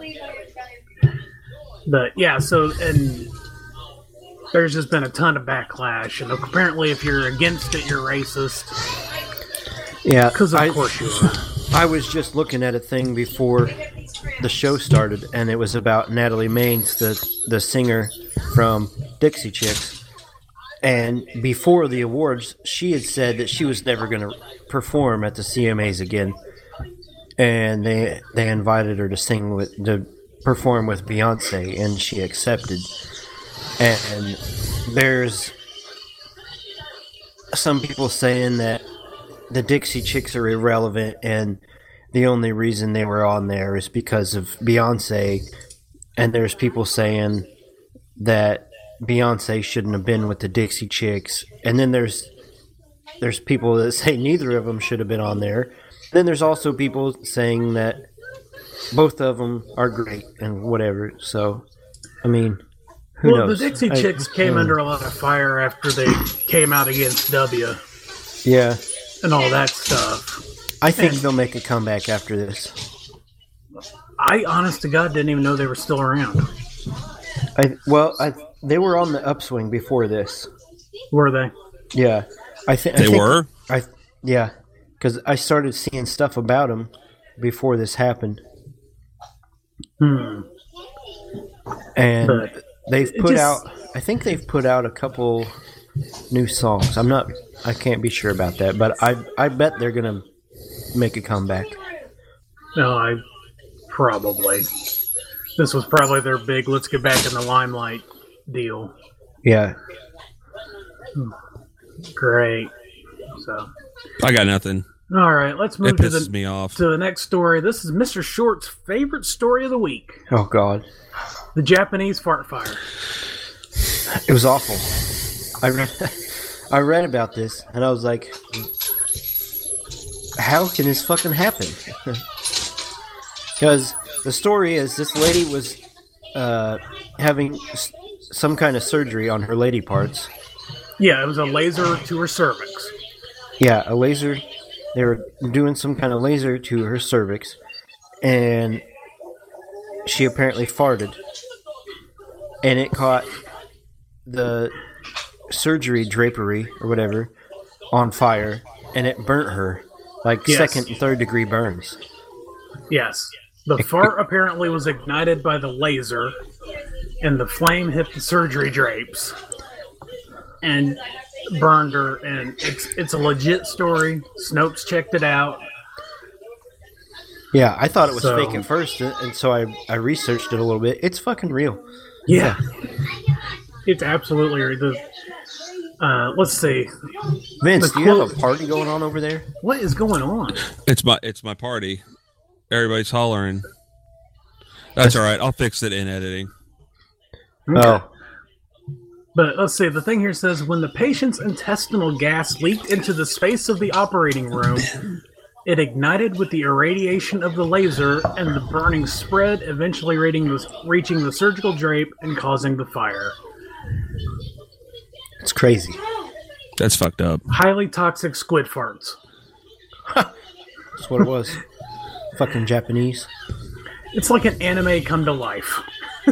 But yeah, so and there's just been a ton of backlash, and apparently, if you're against it, you're racist. Yeah. Because of I, course you are. I was just looking at a thing before the show started, and it was about Natalie Maines, the the singer from Dixie Chicks. And before the awards, she had said that she was never going to perform at the C M As again. And they they invited her to sing with to perform with Beyonce, and she accepted. And there's some people saying that the Dixie Chicks are irrelevant, and the only reason they were on there is because of Beyonce. And there's people saying that Beyonce shouldn't have been with the Dixie Chicks. And then there's there's people that say neither of them should have been on there. Then there's also people saying that both of them are great and whatever. So, I mean, who Well, knows? the Dixie I- Chicks came uh, under a lot of fire after they came out against W Yeah, and all that stuff. I think And- they'll make a comeback after this. I, honest to God, didn't even know they were still around. I well, I they were on the upswing before this. Were they? Yeah, I, th- I They think were? I yeah, because I started seeing stuff about them before this happened, Hmm. and But they've it put just- out. I think they've put out a couple new songs. I'm not. I can't be sure about that, but I I bet they're gonna make a comeback. No, I probably. This was probably their big "let's get back in the limelight" deal. Yeah, Great. So, I got nothing. all right, let's It move to pisses the me off. to the next story. This is Mister Short's favorite story of the week: Oh God, the Japanese fart fire. it was awful. I read, I read about this and I was like, how can this fucking happen? Because the story is this lady was uh, having s- some kind of surgery on her lady parts. Yeah, it was a laser to her cervix. Yeah, a laser. They were doing some kind of laser to her cervix, and she apparently farted, and it caught the surgery drapery or whatever on fire, and it burnt her like Yes. second and third degree burns. Yes. The fart apparently was ignited by the laser, and the flame hit the surgery drapes and burned her. And it's it's a legit story. Snopes checked it out. Yeah, I thought it was So- fake at first, and and so I, I researched it a little bit. It's fucking real. Yeah, it's absolutely the. Uh, let's see, Vince, The do you have quote- a party going on over there? what is going on? It's my it's my party. Everybody's hollering. That's all right. I'll fix it in editing. Oh, But let's see, the thing here says when the patient's intestinal gas leaked into the space of the operating room, it ignited with the irradiation of the laser, and the burning spread, eventually reaching the, reaching the surgical drape and causing the fire. it's crazy. That's fucked up. Highly toxic squid farts. That's what it was. Fucking Japanese. It's like an anime come to life.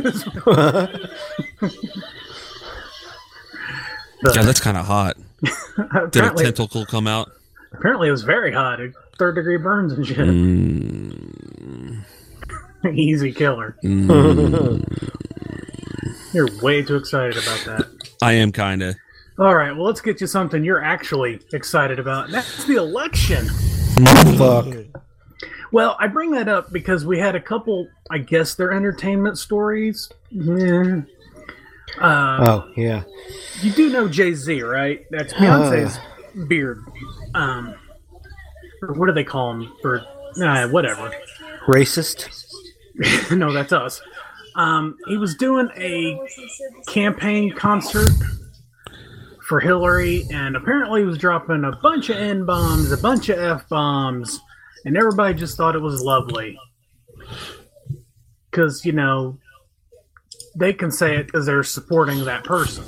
Yeah, that's kind of hot. Did a apparently, tentacle come out? apparently, it was very hot. Third degree burns and shit. Mm, Easy killer. mm. You're way too excited about that. I am kind of. All right, well, let's get you something you're actually excited about. And that's the election. Fuck. Well, I bring that up because we had a couple, I guess they're entertainment stories. Yeah. Uh, Oh, yeah. you do know Jay-Z, right? That's Beyonce's beard. Um, or what do they call him? For uh, whatever. Racist? No, that's us. Um, he was doing a campaign concert for Hillary, and apparently he was dropping a bunch of N-bombs, a bunch of F-bombs, and everybody just thought it was lovely. Because, you know, they can say it because they're supporting that person.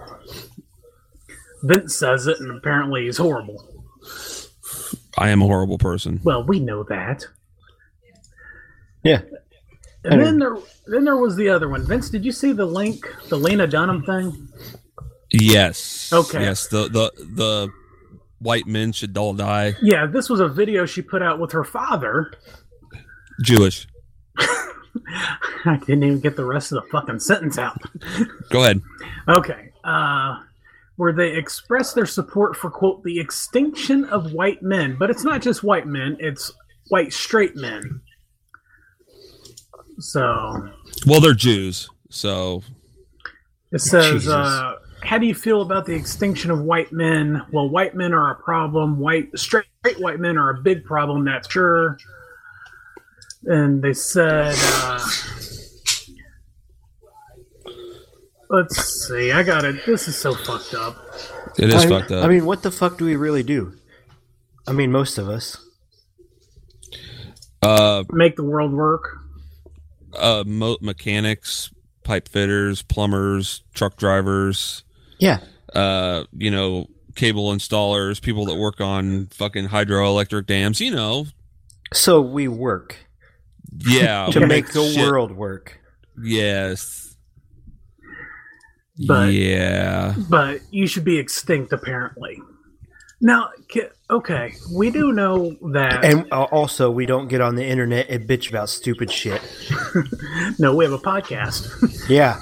Vince says it, and apparently he's horrible. I am a horrible person. Well, we know that. Yeah. And then there, then there was the other one. Vince, did you see the link, the Lena Dunham thing? Yes. Okay. Yes. The the the white men should all die. Yeah, this was a video she put out with her father. Jewish. I didn't even get the rest of the fucking sentence out. Go ahead. Okay. Uh, where they express their support for, quote, the extinction of white men. But it's not just white men, it's white straight men. So Well, they're Jews, so it says, Jesus. uh, how do you feel about the extinction of white men? Well, white men are a problem. White straight white men are a big problem, that's sure. And they said, uh, let's see, I got it. This is so fucked up. it is I, fucked up. I mean, what the fuck do we really do? I mean, most of us. uh, Make the world work. uh, mo- mechanics, pipe fitters, plumbers, truck drivers. Yeah. Uh, you know, cable installers, people that work on fucking hydroelectric dams. You know, So we work yeah, to we make the shit. world work. Yes. But- yeah. But you should be extinct, apparently. Now, ki- okay, we do know that. And uh, also, we don't get on the internet and bitch about stupid shit. No, we have a podcast. Yeah.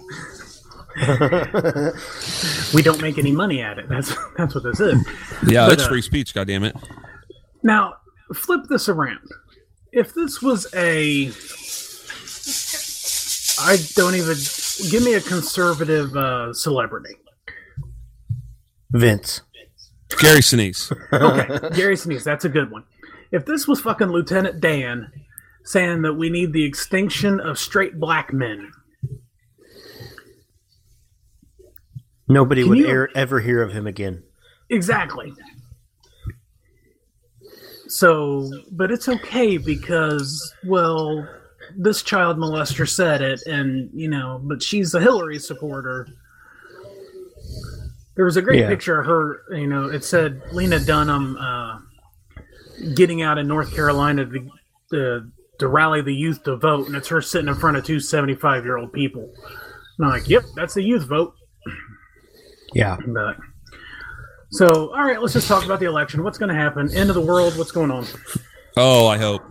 We don't make any money at it. That's that's what this is. Yeah, But, it's uh, free speech, goddammit. Now, flip this around. If this was a, I don't even give me a conservative uh, celebrity. Vince. Gary Sinise. Okay, Gary Sinise, that's a good one. If this was fucking Lieutenant Dan saying that we need the extinction of straight black men, Nobody Can would you- ever, ever hear of him again. exactly. So, but it's okay because, well, this child molester said it, and, you know, but she's a Hillary supporter. There was a great Yeah. picture of her, you know, it said Lena Dunham uh, getting out in North Carolina to, to, to rally the youth to vote, and it's her sitting in front of two seventy-five-year-old people. And I'm like, yep, that's the youth vote. Yeah. But, so, all right, let's just talk about the election. What's going to happen? End of the world, what's going on? Oh, I hope.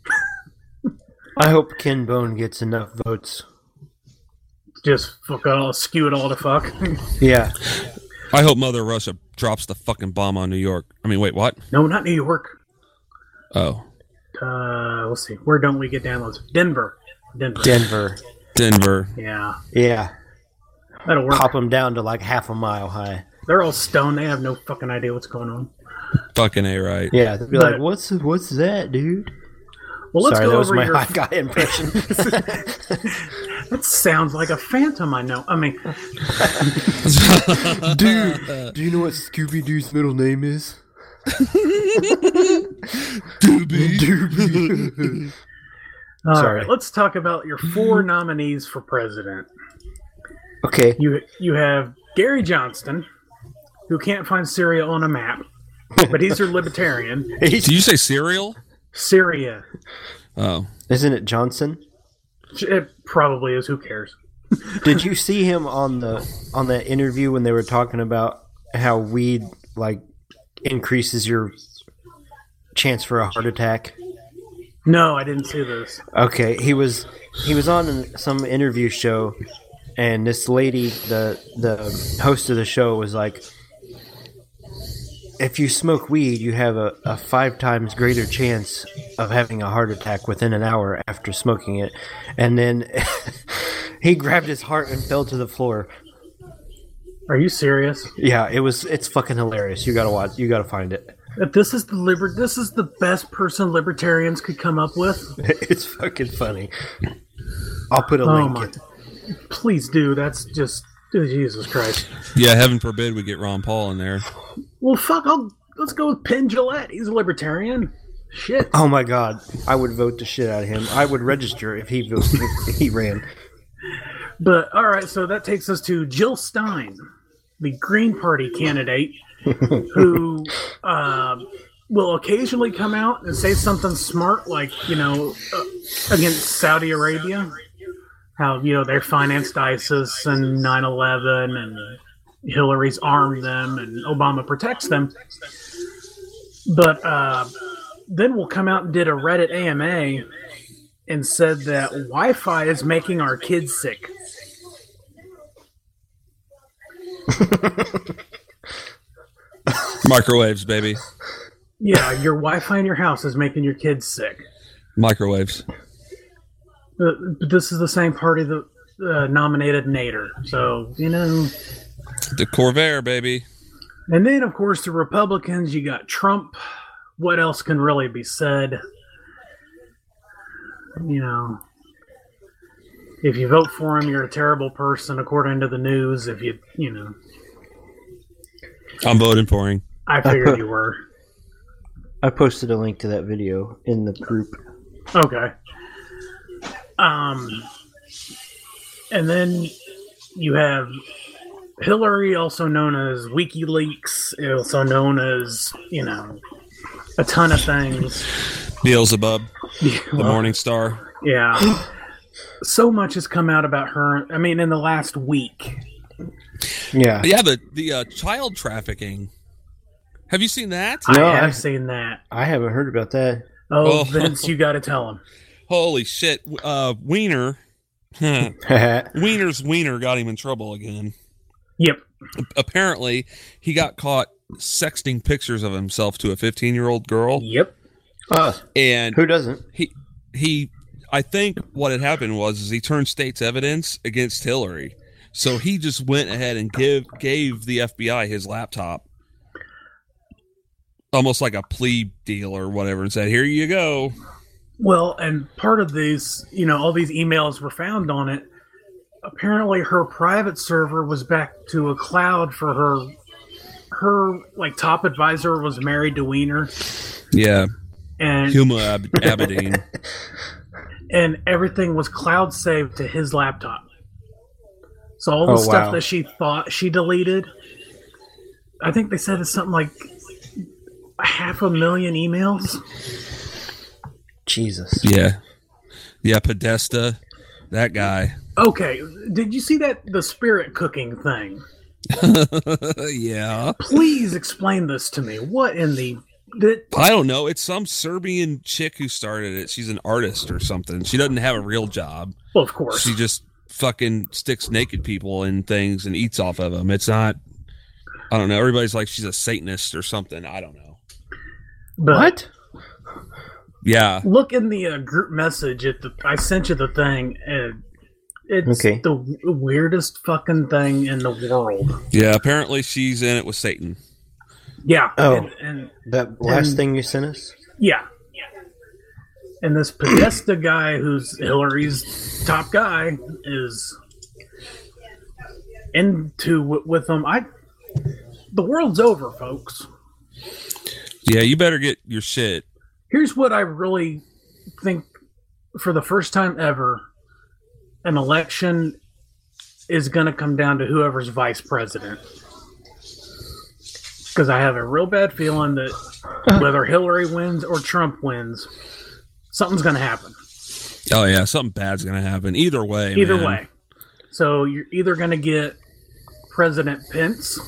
I hope Ken Bone gets enough votes. Just fuck all, skew it all to fuck. Yeah. I hope Mother Russia drops the fucking bomb on New York. I mean, wait, what? No, not New York. Oh, Uh, let's see. Where don't we get downloads? Denver. Denver. Denver. Denver. Yeah, Yeah. that'll work. Pop them down to like half a mile high. They're all stoned. They have no fucking idea what's going on. Fucking A, right? Yeah. They'll be But- like, what's what's that, dude? Well, let's Sorry, go that was over my your. high guy impression. That sounds like a phantom. I know. I mean, Dude, do you know what Scooby Doo's middle name is? Doobie. Doobie. all Sorry. right. Let's talk about your four nominees for president. Okay. You you have Gary Johnston, who can't find Syria on a map, but he's your libertarian. Did you say cereal? Syria. Oh, Isn't it Johnson? It probably is. Who cares? Did you see him on the on that interview when they were talking about how weed like increases your chance for a heart attack? No, I didn't see this. Okay, he was he was on an- some interview show, and this lady, the the host of the show, was like, "If you smoke weed, you have a, a five times greater chance of having a heart attack within an hour after smoking it." And then he grabbed his heart and fell to the floor. Are you serious? Yeah, it was. It's fucking hilarious. You gotta watch. You gotta find it. If this is the liber- this is the best person libertarians could come up with. It's fucking funny. I'll put a Oh link. my! Please do. That's just oh, Jesus Christ. yeah. Heaven forbid we get Ron Paul in there. Well, fuck. I'll, let's go with Penn Jillette. He's a libertarian. Shit. Oh my god, I would vote the shit out of him. I would register if he voted, if he ran. But all right, so that takes us to Jill Stein, the Green Party candidate, who uh, will occasionally come out and say something smart, like you know, uh, against Saudi Arabia, how you know they financed ISIS and nine eleven, and Hillary's armed them, and Obama protects them. But uh, then we'll come out and did a Reddit A M A and said that Wi-Fi is making our kids sick. Microwaves, baby. Yeah, your Wi-Fi in your house is making your kids sick. Microwaves. Uh, but this is the same party that uh, nominated Nader. So, you know. The Corvair, baby. And then, of course, the Republicans, you got Trump. What else can really be said? You know. If you vote for him, you're a terrible person, according to the news. If you, you know. I'm voting for him. I figured you were. I posted a link to that video in the group. Okay. Um, and then you have Hillary, also known as WikiLeaks, also known as, you know, a ton of things. Beelzebub, the Well, Morning Star. Yeah. So much has come out about her. I mean, in the last week. Yeah. Yeah, the the uh, child trafficking. Have you seen that? No, I have I- seen that. I haven't heard about that. Oh, Oh. Vince, you got to tell him. Holy shit! Uh, Wiener, Wiener's Wiener got him in trouble again. Yep. Apparently, he got caught sexting pictures of himself to a fifteen-year-old girl, Yep. uh, and who doesn't? he he. I think what had happened was is he turned state's evidence against Hillary, so he just went ahead and give gave the F B I his laptop. almost like a plea deal or whatever, and said, "Here you go." Well, and part of these, you know, all these emails were found on it. Apparently, her private server was back to a cloud for her. Her like top advisor was married to Wiener. Yeah, and Huma Ab- Abedin, and everything was cloud saved to his laptop. So all the Oh, stuff wow. that she thought she deleted, I think they said it's something like half a million emails. Jesus. yeah, yeah, Podesta, that guy. Okay, did you see that the spirit cooking thing? Yeah, Please explain this to me. What in the did, I don't know. It's some Serbian chick who started it. She's an artist or something. She doesn't have a real job. well, of course. She just fucking sticks naked people in things and eats off of them. It's not. I don't know. Everybody's like she's a Satanist or something. I don't know. But What? Yeah, look in the uh, group message. At the, I sent you the thing, and it's Okay. the w- weirdest fucking thing in the world. yeah. Apparently, she's in it with Satan. Yeah. Oh. And, and That last And- thing you sent us? yeah. And this Podesta guy, who's Hillary's top guy, is into w- with them. I. The world's over, folks. Yeah, you better get your shit. Here's what I really think: for the first time ever, an election is going to come down to whoever's vice president. Because I have a real bad feeling that whether Hillary wins or Trump wins, something's going to happen. Oh yeah, something bad's gonna happen. Either way. Either man. way. So you're either going to get President Pence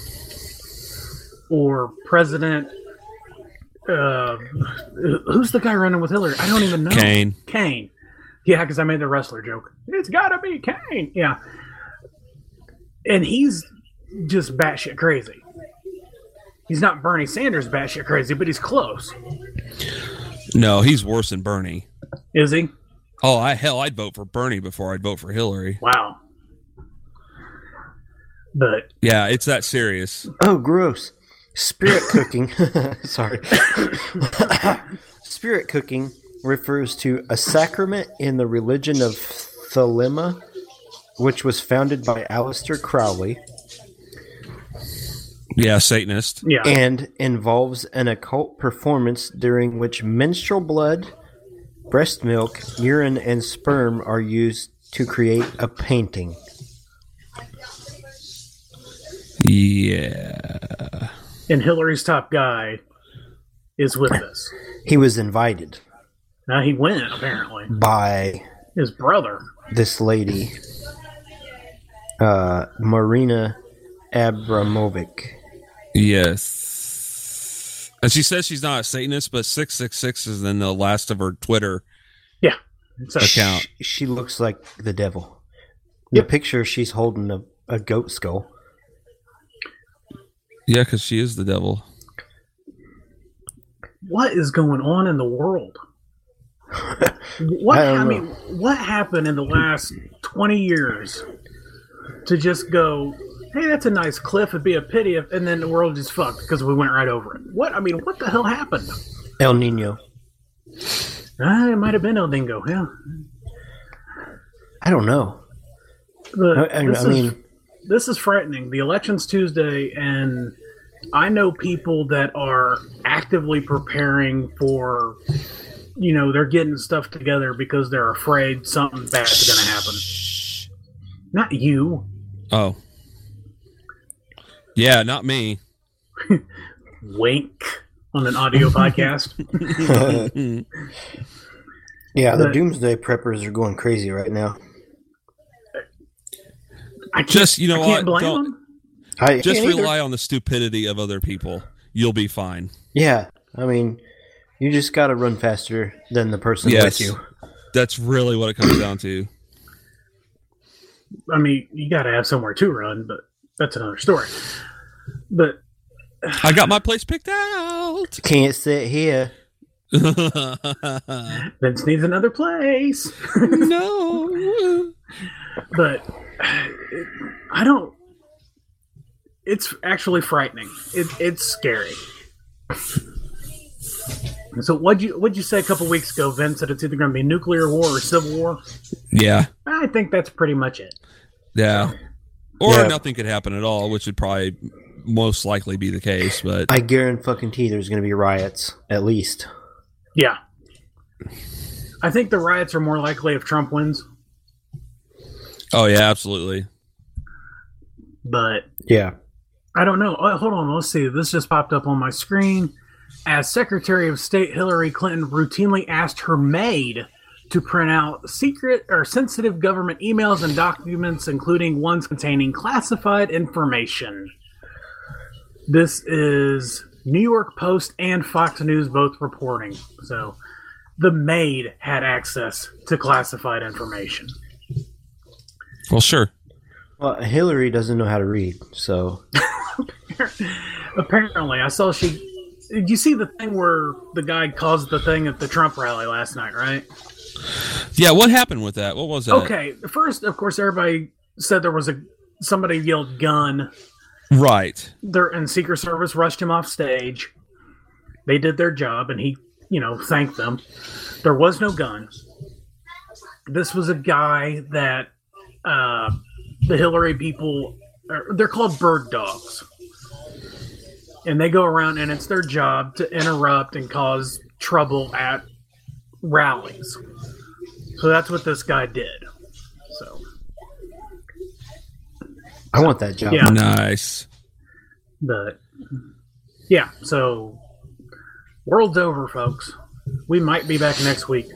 or President. Uh, who's the guy running with Hillary? I don't even know. Kane. Kane. Yeah, because I made the wrestler joke. It's got to be Kane. Yeah. And he's just batshit crazy. He's not Bernie Sanders batshit crazy, but he's close. No, he's worse than Bernie. Is he? Oh, I hell, I'd vote for Bernie before I'd vote for Hillary. Wow. But Yeah, it's that serious. Oh, gross. Spirit cooking. Sorry. Spirit cooking refers to a sacrament in the religion of Thelema, which was founded by Aleister Crowley, Yeah, Satanist. yeah. and involves an occult performance during which menstrual blood, breast milk, urine, and sperm are used to create a painting. Yeah. And Hillary's top guy is with us. He was invited Now he went, apparently. by His brother. this lady, uh, Marina Abramovic. Yes. And she says she's not a Satanist, but six six six is in the last of her Twitter Yeah. So, account. She, she looks like the devil. The Yep. picture, she's holding a, a goat skull. Yeah, because she is the devil. what is going on in the world? What I don't I, know. mean, what happened in the last twenty years to just go, hey, that's a nice cliff, it'd be a pity if, and then the world just fucked because we went right over it. What I mean, what the hell happened? El Nino. Ah, it might have been El Dingo, yeah. I don't know. But I, I, this I is, mean, this is frightening. The election's Tuesday, and I know people that are actively preparing for, you know, they're getting stuff together because they're afraid something bad's going to happen. Not you. Oh. Yeah, not me. Wink on an audio podcast. yeah, the But- doomsday preppers are going crazy right now. I can't, Just, you know I can't what? blame Don't- them. I Just can't either. rely on the stupidity of other people. You'll be fine. Yeah, I mean, you just got to run faster than the person Yes. with you. That's really what it comes down to. I mean, you got to have somewhere to run, but that's another story. But I got my place picked out. Can't sit here. Vince needs another place. No. But I don't. It's actually frightening. It, it's scary. So what'd you what'd you say a couple weeks ago, Vince? That it's either going to be nuclear war or civil war? Yeah. I think that's pretty much it. Yeah. Or Yeah. nothing could happen at all, which would probably most likely be the case. But I guarantee there's going to be riots, at least. Yeah. I think the riots are more likely if Trump wins. oh yeah, absolutely. But Yeah. I don't know. Oh, hold on. Let's see. This just popped up on my screen. As Secretary of State Hillary Clinton routinely asked her maid to print out secret or sensitive government emails and documents, including ones containing classified information. This is New York Post and Fox News both reporting. So the maid had access to classified information. Well, sure. Well, Hillary doesn't know how to read, so Apparently, I saw she. Did you see the thing where the guy caused the thing at the Trump rally last night, right? Yeah, what happened with that? What was that? Okay, first, of course, everybody said there was a somebody yelled gun. Right. There and Secret Service rushed him off stage. They did their job, and he, you know, thanked them. There was no gun. This was a guy that uh, the Hillary people, are, they're called bird dogs. And they go around, and it's their job to interrupt and cause trouble at rallies. So that's what this guy did. So, I want that job. Yeah. Nice. but yeah, so world's over, folks. We might be back next week.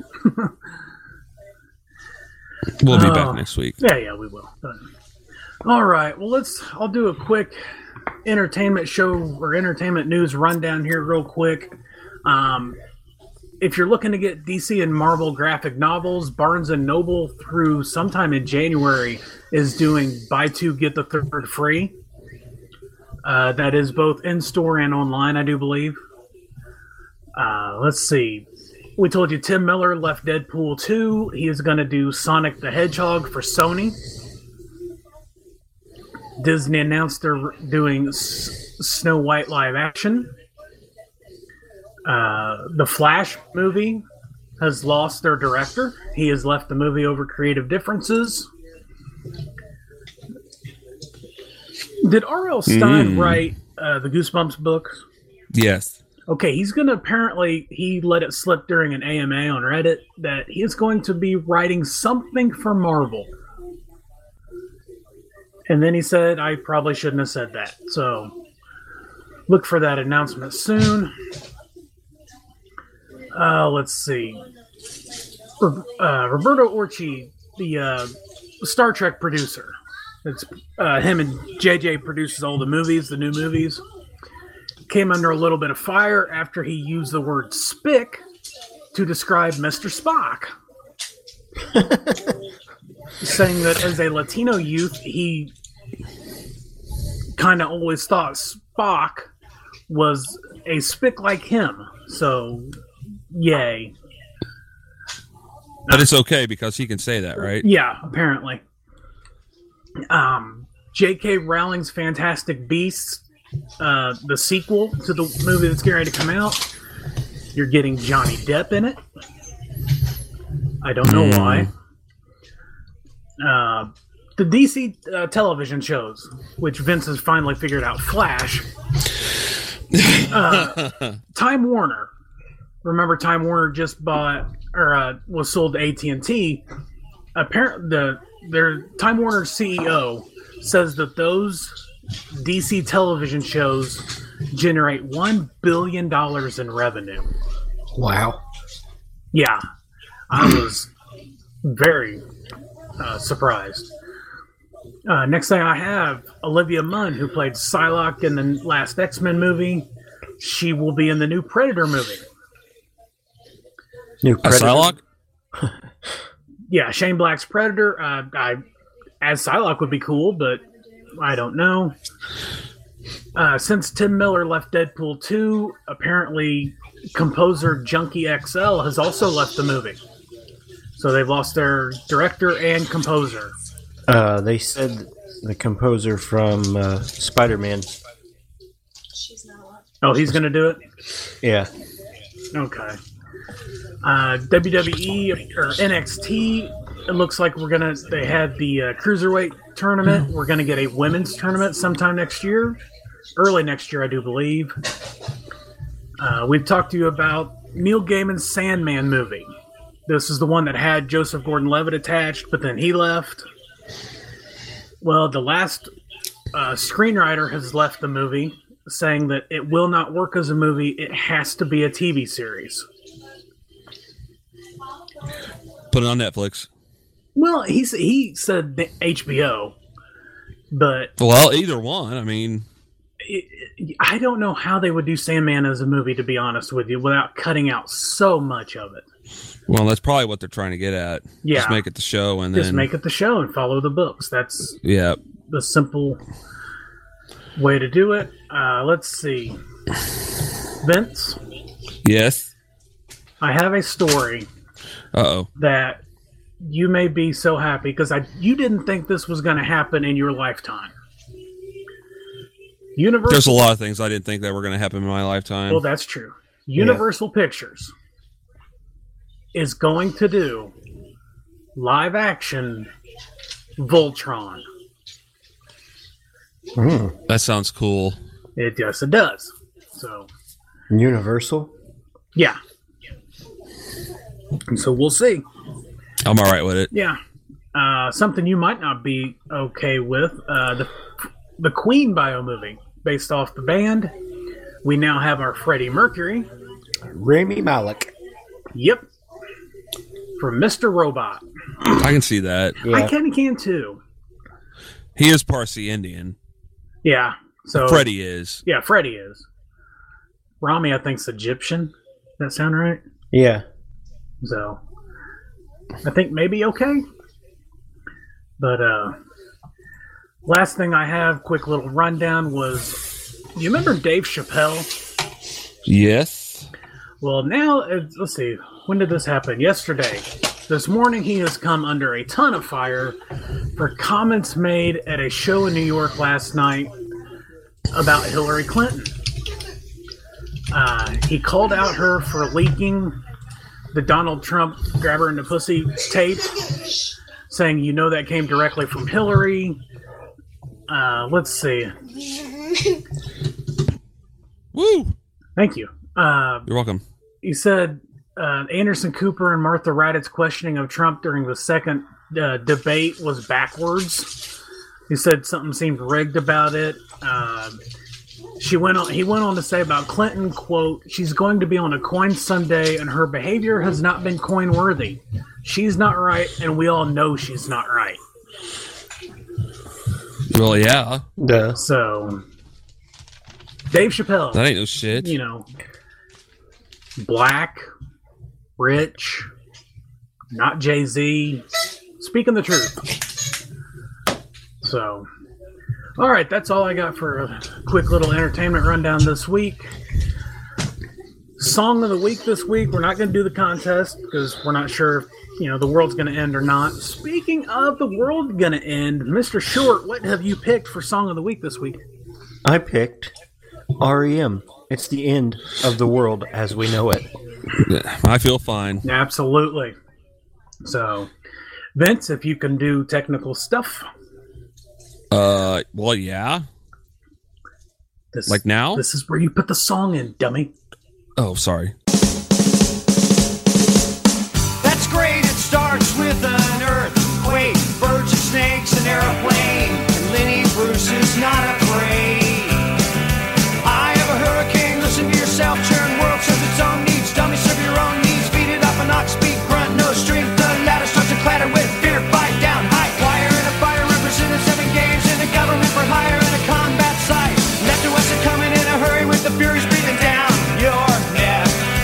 We'll be Uh, back next week. Yeah, yeah, we will. But, all right. Well, let's. I'll do a quick entertainment show or entertainment news rundown here, real quick. Um, if you're looking to get D C and Marvel graphic novels, Barnes and Noble through sometime in January is doing buy two get the third free. Uh, that is both in store and online, I do believe. Uh, let's see. We told you Tim Miller left Deadpool two. He is going to do Sonic the Hedgehog for Sony. Disney announced they're doing S- Snow White live action. Uh, the Flash movie has lost their director. He has left the movie over creative differences. Did R L. Stein Mm. write uh, the Goosebumps books? Yes. Okay, he's going to apparently, he let it slip during an A M A on Reddit that he is going to be writing something for Marvel. And then he said, I probably shouldn't have said that. So look for that announcement soon. Uh, let's see. Uh, Roberto Orci, the uh, Star Trek producer. It's uh, him and J J produces all the movies, the new movies. Came under a little bit of fire after he used the word spick to describe Mister Spock. Saying that as a Latino youth, he kind of always thought Spock was a spick like him. So, yay. But it's okay because he can say that, right? Yeah, apparently. Um, J K. Rowling's Fantastic Beasts, uh, the sequel to the movie that's getting ready to come out. You're getting Johnny Depp in it. I don't know Mm. why. Uh, the D C uh, television shows, which Vince has finally figured out, Flash. Uh, Time Warner. Remember, Time Warner just bought or uh, was sold to A T and T. Apparently, the their Time Warner C E O says that those D C television shows generate one billion dollars in revenue. Wow. Yeah, I was very uh, surprised. Uh, next thing I have, Olivia Munn, who played Psylocke in the last X-Men movie. She will be in the new Predator movie. New A Predator. Psylocke? Yeah, Shane Black's Predator. Uh, I, as Psylocke would be cool, but I don't know. Uh, since Tim Miller left Deadpool two, apparently composer Junkie X L has also left the movie. So they've lost their director and composer. Uh, they said the composer from uh, Spider-Man. She's not allowed Oh, he's going to do it? Yeah. Okay. Uh, W W E or N X T, it looks like we're going to, they had the uh, Cruiserweight tournament. We're going to get a women's tournament sometime next year. Early next year, I do believe. Uh, we've talked to you about Neil Gaiman's Sandman movie. This is the one that had Joseph Gordon-Levitt attached, but then he left. Well, the last uh, screenwriter has left the movie, saying that it will not work as a movie. It has to be a T V series. Put it on Netflix. Well, he he said H B O, but Well, either one. I mean, it, I don't know how they would do Sandman as a movie, to be honest with you, without cutting out so much of it. well, that's probably what they're trying to get at. Yeah. Just make it the show and Just then make it the show and follow the books. That's yeah. the simple way to do it. Uh, let's see. Vince, Yes. I have a story Uh-oh. that you may be so happy because I you didn't think this was going to happen in your lifetime. Universal. There's a lot of things I didn't think that were going to happen in my lifetime. Well, that's true. Universal Pictures is going to do live action Voltron. Mm. That sounds cool. It yes, it does. So Universal? yeah. And so we'll see. I'm all right with it. Yeah. Uh, something you might not be okay with. Uh, the the Queen bio movie based off the band. We now have our Freddie Mercury. Rami Malek. Yep. From Mister Robot. I can see that. Yeah. I can can too. He is Parsi Indian. Yeah. So Freddie is. Yeah, Freddie is. Rami, I think's Egyptian. Does that sound right? Yeah. So I think maybe okay. But uh last thing I have, quick little rundown, was you remember Dave Chappelle? Yes. Well, now, it's, let's see, when did this happen? Yesterday. This morning he has come under a ton of fire for comments made at a show in New York last night about Hillary Clinton. Uh, he called out her for leaking the Donald Trump grab her in the pussy tape, saying, you know, that came directly from Hillary. Uh, let's see. Woo! Thank you. Uh, You're welcome. he said uh, Anderson Cooper and Martha Raddatt's questioning of Trump during the second uh, debate was backwards. He said something seemed rigged about it. Uh, she went on. He went on to say about Clinton, quote, she's going to be on a coin someday and her behavior has not been coin worthy. She's not right and we all know she's not right. Well, yeah. Duh. So, Dave Chappelle, That ain't no shit. you know, black, rich, not Jay-Z, speaking the truth. So, all right, that's all I got for a quick little entertainment rundown this week. Song of the week this week, we're not going to do the contest because we're not sure if, you know, the world's going to end or not. Speaking of the world going to end, Mister Short, what have you picked for Song of the Week this week? I picked R E M. It's the end of the world as we know it. Yeah, I feel fine. Absolutely. So, Vince, if you can do technical stuff. Uh, well, yeah. This, Like now? This is where you put the song in, dummy. Oh, sorry. That's great, it starts with an earthquake, birds and snakes, an airplane, and Lenny Bruce is not afraid. I have a hurricane, listen to yourself, churn world serves its own needs, dummy serve your own needs, beat it up and not speak, grunt, no strength, the ladder starts to clatter with fear, fight down, high wire and a fire, represented seven games in a government for hire and a combat site. Left to us are coming in a hurry with the furies breathing down your neck.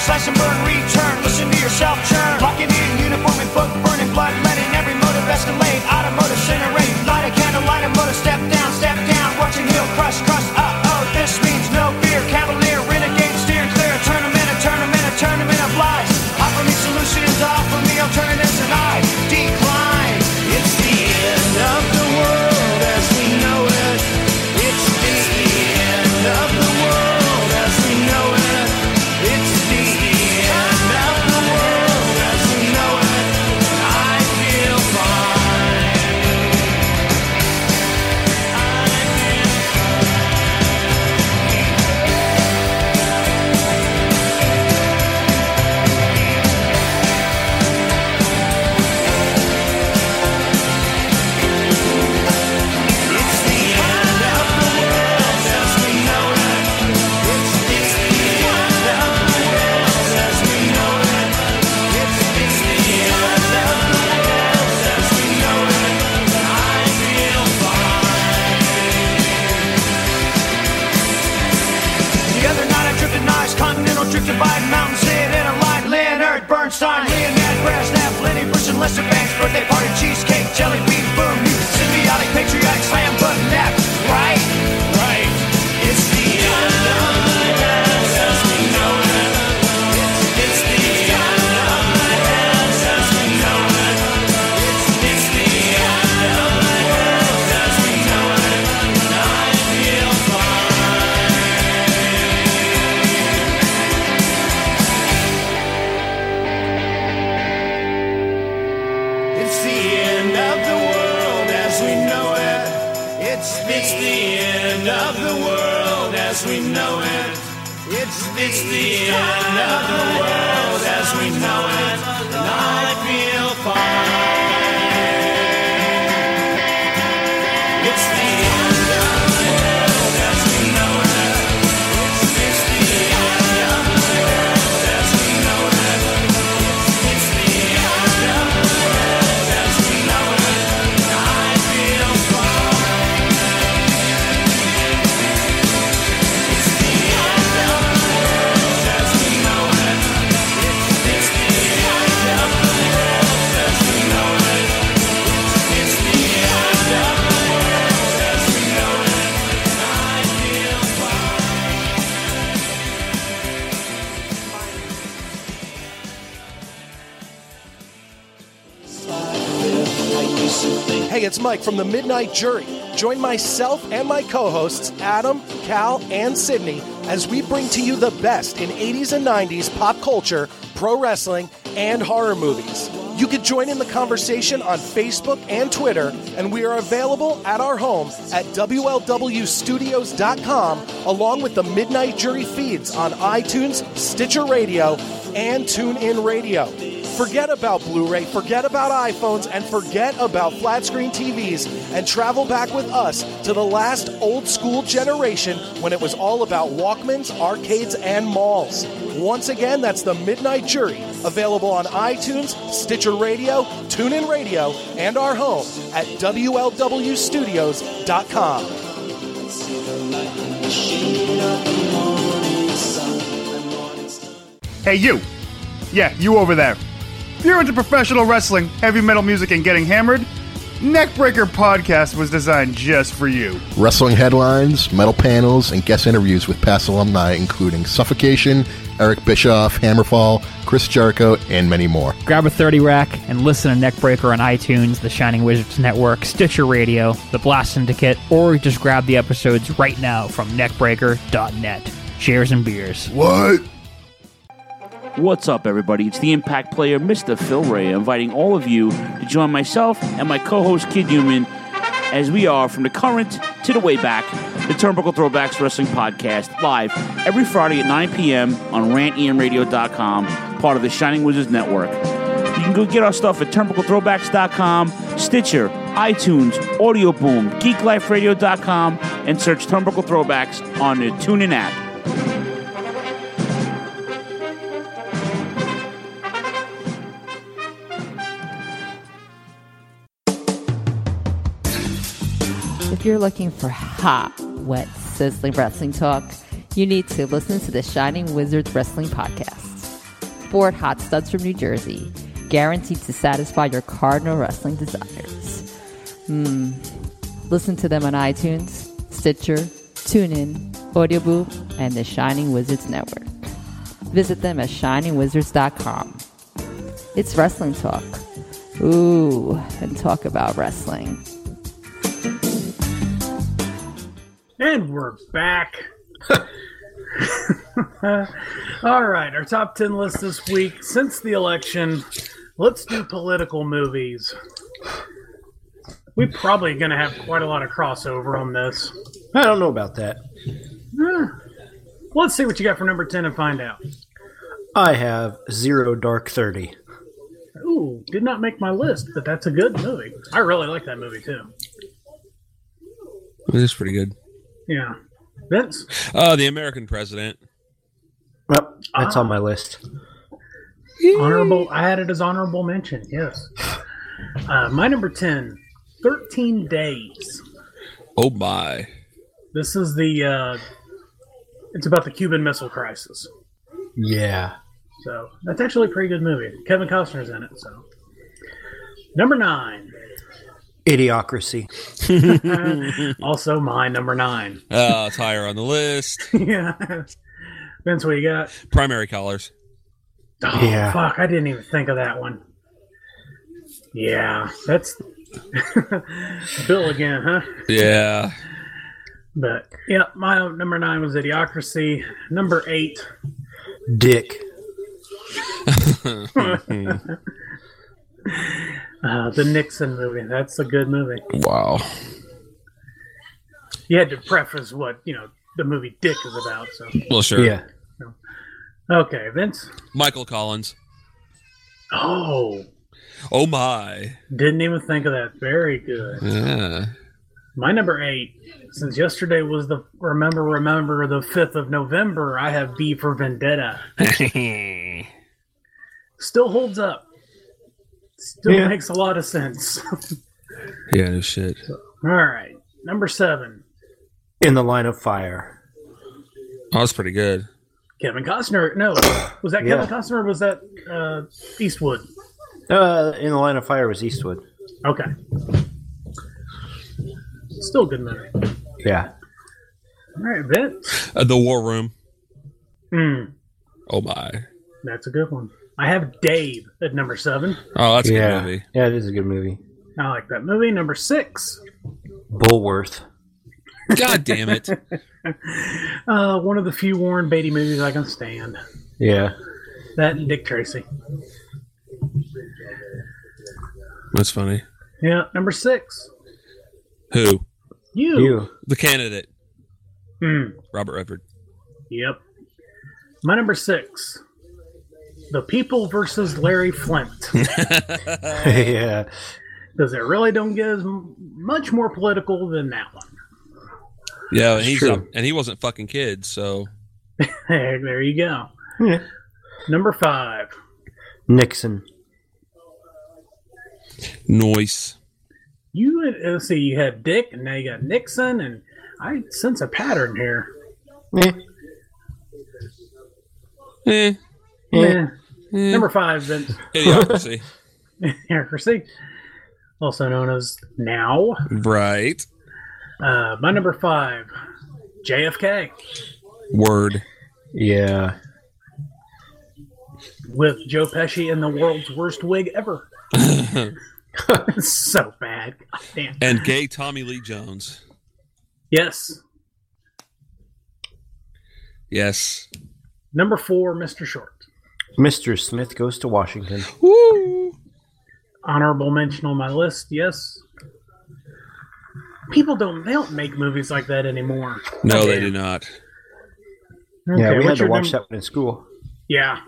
Slash and burn, return, listen to yourself churn. Locking in, uniform and book, burning blood, letting every motive escalate. Automotive incinerate, light a candle, light a motor, step down, step down. Watching heel crush, crush, uh-oh, this means no fear. Cavalier, renegade, steering clear. A tournament, a tournament, a tournament of lies. Offer me solutions, offer me alternatives, and I decline. It's the end of the world as we know it. It's the end of the world as we know it. It's the end of the world as we know it. I feel fine. I feel It's the end of the world as we know it. It's the end of the world as we know it. It's the end of the world as we know it. I feel fine. The other night I drifted nice, continental drift divide, mountain sit in a line. Leonard Bernstein, Leonard Brezhnev, Lenny Bruce and Lester Banks, birthday party, cheesecake, jelly bean, boom, you symbiotic, patriotic, slam button, left, right, right. It's the end of the world as we know it. It's, it's the end of the world as we know it. It's, it's the end of the world as we know it. I feel fine. It's the end of the world as we know it. It's, it's the end of the world as we know it. It's, it's the end of the world as we know it. And I feel fine. It's the end of the world as we know it. It's, it's the end of the world as we know it. It's, it's the end of the world as we know it. And I feel fine. It's the end of the world as we know it. It's, it's the end of the world as we know it. It's, it's the end of the world as we know it. And I feel Hey, it's Mike from the Midnight Jury. Join myself and my co-hosts, Adam, Cal, and Sydney, as we bring to you the best in eighties and nineties pop culture, pro wrestling, and horror movies. You can join in the conversation on Facebook and Twitter, and we are available at our home at W L W studios dot com, along with the Midnight Jury feeds on iTunes, Stitcher Radio, and TuneIn Radio. Forget about Blu-ray, forget about iPhones, and forget about flat-screen T Vs, and travel back with us to the last old-school generation when it was all about Walkmans, arcades, and malls. Once again, that's the Midnight Jury, available on iTunes, Stitcher Radio, TuneIn Radio, and our home at W L W studios dot com. Hey, you! Yeah, you over there. If you're into professional wrestling, heavy metal music, and getting hammered, Neckbreaker Podcast was designed just for you. Wrestling headlines, metal panels, and guest interviews with past alumni, including Suffocation, Eric Bischoff, Hammerfall, Chris Jericho, and many more. Grab a thirty rack and listen to Neckbreaker on iTunes, the Shining Wizards Network, Stitcher Radio, the Blast Syndicate, or just grab the episodes right now from neckbreaker dot net. Cheers and beers. What? What's up, everybody? It's the Impact Player, Mister Phil Ray, inviting all of you to join myself and my co-host Kid Human as we are from the current to the way back, the Turnbuckle Throwbacks Wrestling Podcast, live every Friday at nine p.m. on rant e m radio dot com, part of the Shining Wizards Network. You can go get our stuff at turnbuckle throwbacks dot com, Stitcher, iTunes, Audio Boom, geek life radio dot com, and search Turnbuckle Throwbacks on the TuneIn app. If you're looking for hot, wet, sizzling wrestling talk, you need to listen to the Shining Wizards Wrestling Podcast. sport hot studs from New Jersey, guaranteed to satisfy your Cardinal wrestling desires. Hmm. Listen to them on iTunes, Stitcher, TuneIn, Audioboom, and the Shining Wizards Network. Visit them at shining wizards dot com. It's wrestling talk. Ooh, and talk about wrestling. And we're back. All right, our top ten list this week. Since the election, let's do political movies. We're probably going to have quite a lot of crossover on this. I don't know about that. Eh. Let's see what you got for number ten and find out. I have Zero Dark Thirty. Ooh, did not make my list, but that's a good movie. I really like that movie, too. It is pretty good. Yeah. Vince? Uh, The American President. Well, that's Ah. on my list. Honorable. I had it as honorable mention, yes. Uh, my number ten, thirteen Days. Oh, my. This is the, uh, it's about the Cuban Missile Crisis. Yeah. So, that's actually a pretty good movie. Kevin Costner's in it, so. Number nine. Idiocracy. Also my number nine. Uh, it's higher on the list. Yeah. Vince, what you got? Primary Colors. Oh, Yeah. fuck, I didn't even think of that one. Yeah, that's Bill again, huh? Yeah. But, yeah, my number nine was Idiocracy. Number eight. Dick. Uh, the Nixon movie. That's a good movie. Wow. You had to preface what, you know, the movie Dick is about. So. Well, sure. Yeah. Okay, Vince? Michael Collins. Oh. Oh, my. Didn't even think of that. Very good. Yeah. My number eight, since yesterday was the, remember, remember, the fifth of November, I have B for Vendetta. Still holds up. Still Yeah. makes a lot of sense. Yeah, no shit. All right. Number seven, In the Line of Fire. Oh, that's pretty good. Kevin Costner. No, was that Yeah. Kevin Costner or was that uh, Eastwood? Uh, In the Line of Fire was Eastwood. Okay. Still a good movie. Yeah. All right, Vince. Uh, the War Room. Mm, Oh, my. that's a good one. I have Dave at number seven. Oh, that's a yeah. good movie. Yeah, it is a good movie. I like that movie. Number six. Bullworth. God damn it. Uh, one of the few Warren Beatty movies I can stand. Yeah. That and Dick Tracy. That's funny. Yeah, number six. Who? You. You. The Candidate. Mm, Robert Redford. yep. My number six. The People versus Larry Flint. Yeah. Because it really don't get as m- much more political than that one. Yeah, and It's he's true. up, and he wasn't fucking kids, so Hey, there you go. Yeah. Number five. Nixon. noise. You uh, let's see, you had Dick, and now you got Nixon, and I sense a pattern here. Eh. Eh. Eh. Number five, Vince. Idiocracy. Idiocracy, also known as Now. Right. Uh, my number five, J F K. Word. Yeah. With Joe Pesci in the world's worst wig ever. It's so bad. God damn. And gay Tommy Lee Jones. Yes. Yes. Number four, Mister Short. Mister Smith Goes to Washington. Woo! Honorable mention on my list, yes. People don't they don't make movies like that anymore. No, Okay. they do not. Okay, Yeah, we had what's to your watch num- that one in school. Yeah.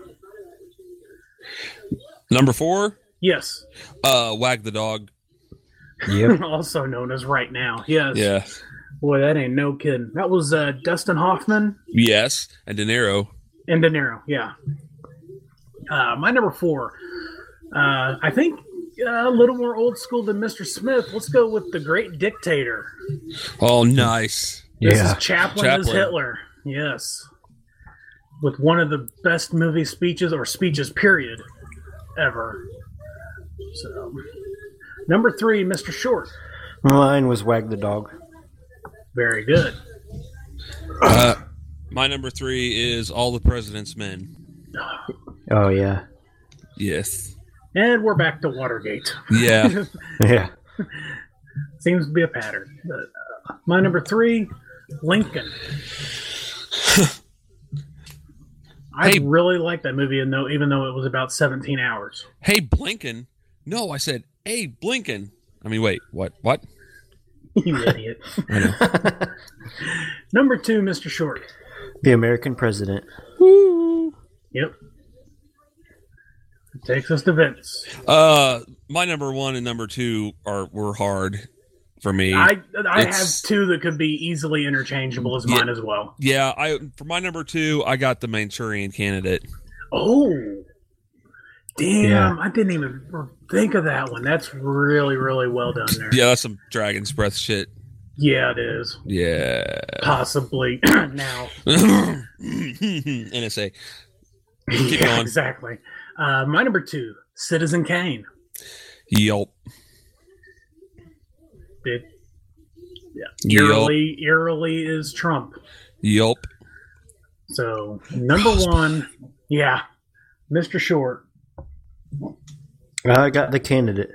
Number four, Yes. uh, Wag the Dog. Yep. Also known as Right Now. Yes. Yeah. Boy, that ain't no kidding. That was uh, Dustin Hoffman Yes. And De Niro. and De Niro. Yeah. Uh, my number four. Uh, I think uh, a little more old school than Mister Smith. Let's go with The Great Dictator. Oh, nice. This Yeah. is Chaplin, as Chaplin. Hitler. Yes. with one of the best movie speeches or speeches period ever. So, number three, Mister Short. Mine was Wag the Dog. Very good. Uh, my number three is All the President's Men. Oh, yeah. Yes. And we're back to Watergate. Yeah. Yeah. Seems to be a pattern. But, uh, my number three, Lincoln. I Hey. really like that movie, and though even though it was about seventeen hours. Hey, Blinken. No, I said, hey, Blinken. I mean, wait, what? What? You idiot. I know. Number two, Mister Short. The American President. Yep. It takes us to Vince. Uh, my number one and number two are were hard for me. I I It's- have two that could be easily interchangeable as mine as well. Yeah, I for my number two, I got the Manchurian Candidate. Oh, damn! Yeah. I didn't even think of that one. That's really, really well done there. Yeah, that's some Dragon's Breath shit. Yeah, it is. Yeah. Possibly now. N S A. Keep Yeah, going. exactly. Uh, my number two, Citizen Kane. Yelp. It, yeah, Yep. eerily, eerily is Trump. Yelp. So number one, yeah, Mister Short. I got the candidate.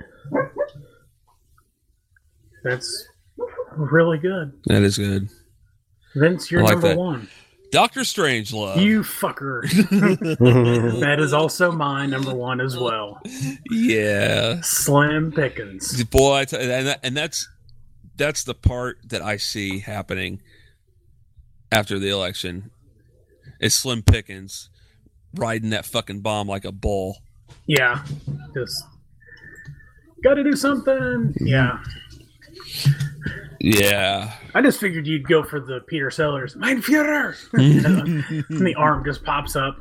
That's really good. That is good. Vince, you're I like number that. one. Doctor Strangelove. You fucker. That is also my number one as well. Yeah. Slim Pickens. Boy, I tell you, and, that, and that's that's the part that I see happening after the election. Is Slim Pickens riding that fucking bomb like a bull. Yeah. Just got to do something. Yeah. Yeah. I just figured you'd go for the Peter Sellers. Mein Führer! And the arm just pops up.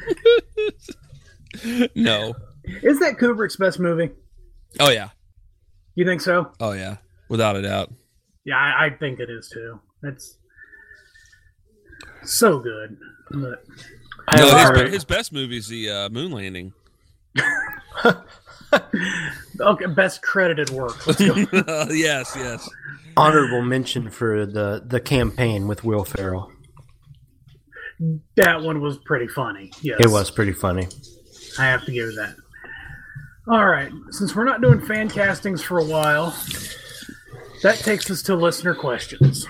No. Is that Kubrick's best movie? Oh, yeah. You think so? Oh, yeah. Without a doubt. Yeah, I, I think it is too. It's so good. But No, his, heard- be- his best movie is the uh, moon landing. okay, best credited work. Let's go. Yes, yes. Honorable mention for the, the campaign with Will Ferrell. That one was pretty funny. Yes, It was pretty funny. I have to give it that. All right, since we're not doing fan castings for a while, that takes us to listener questions.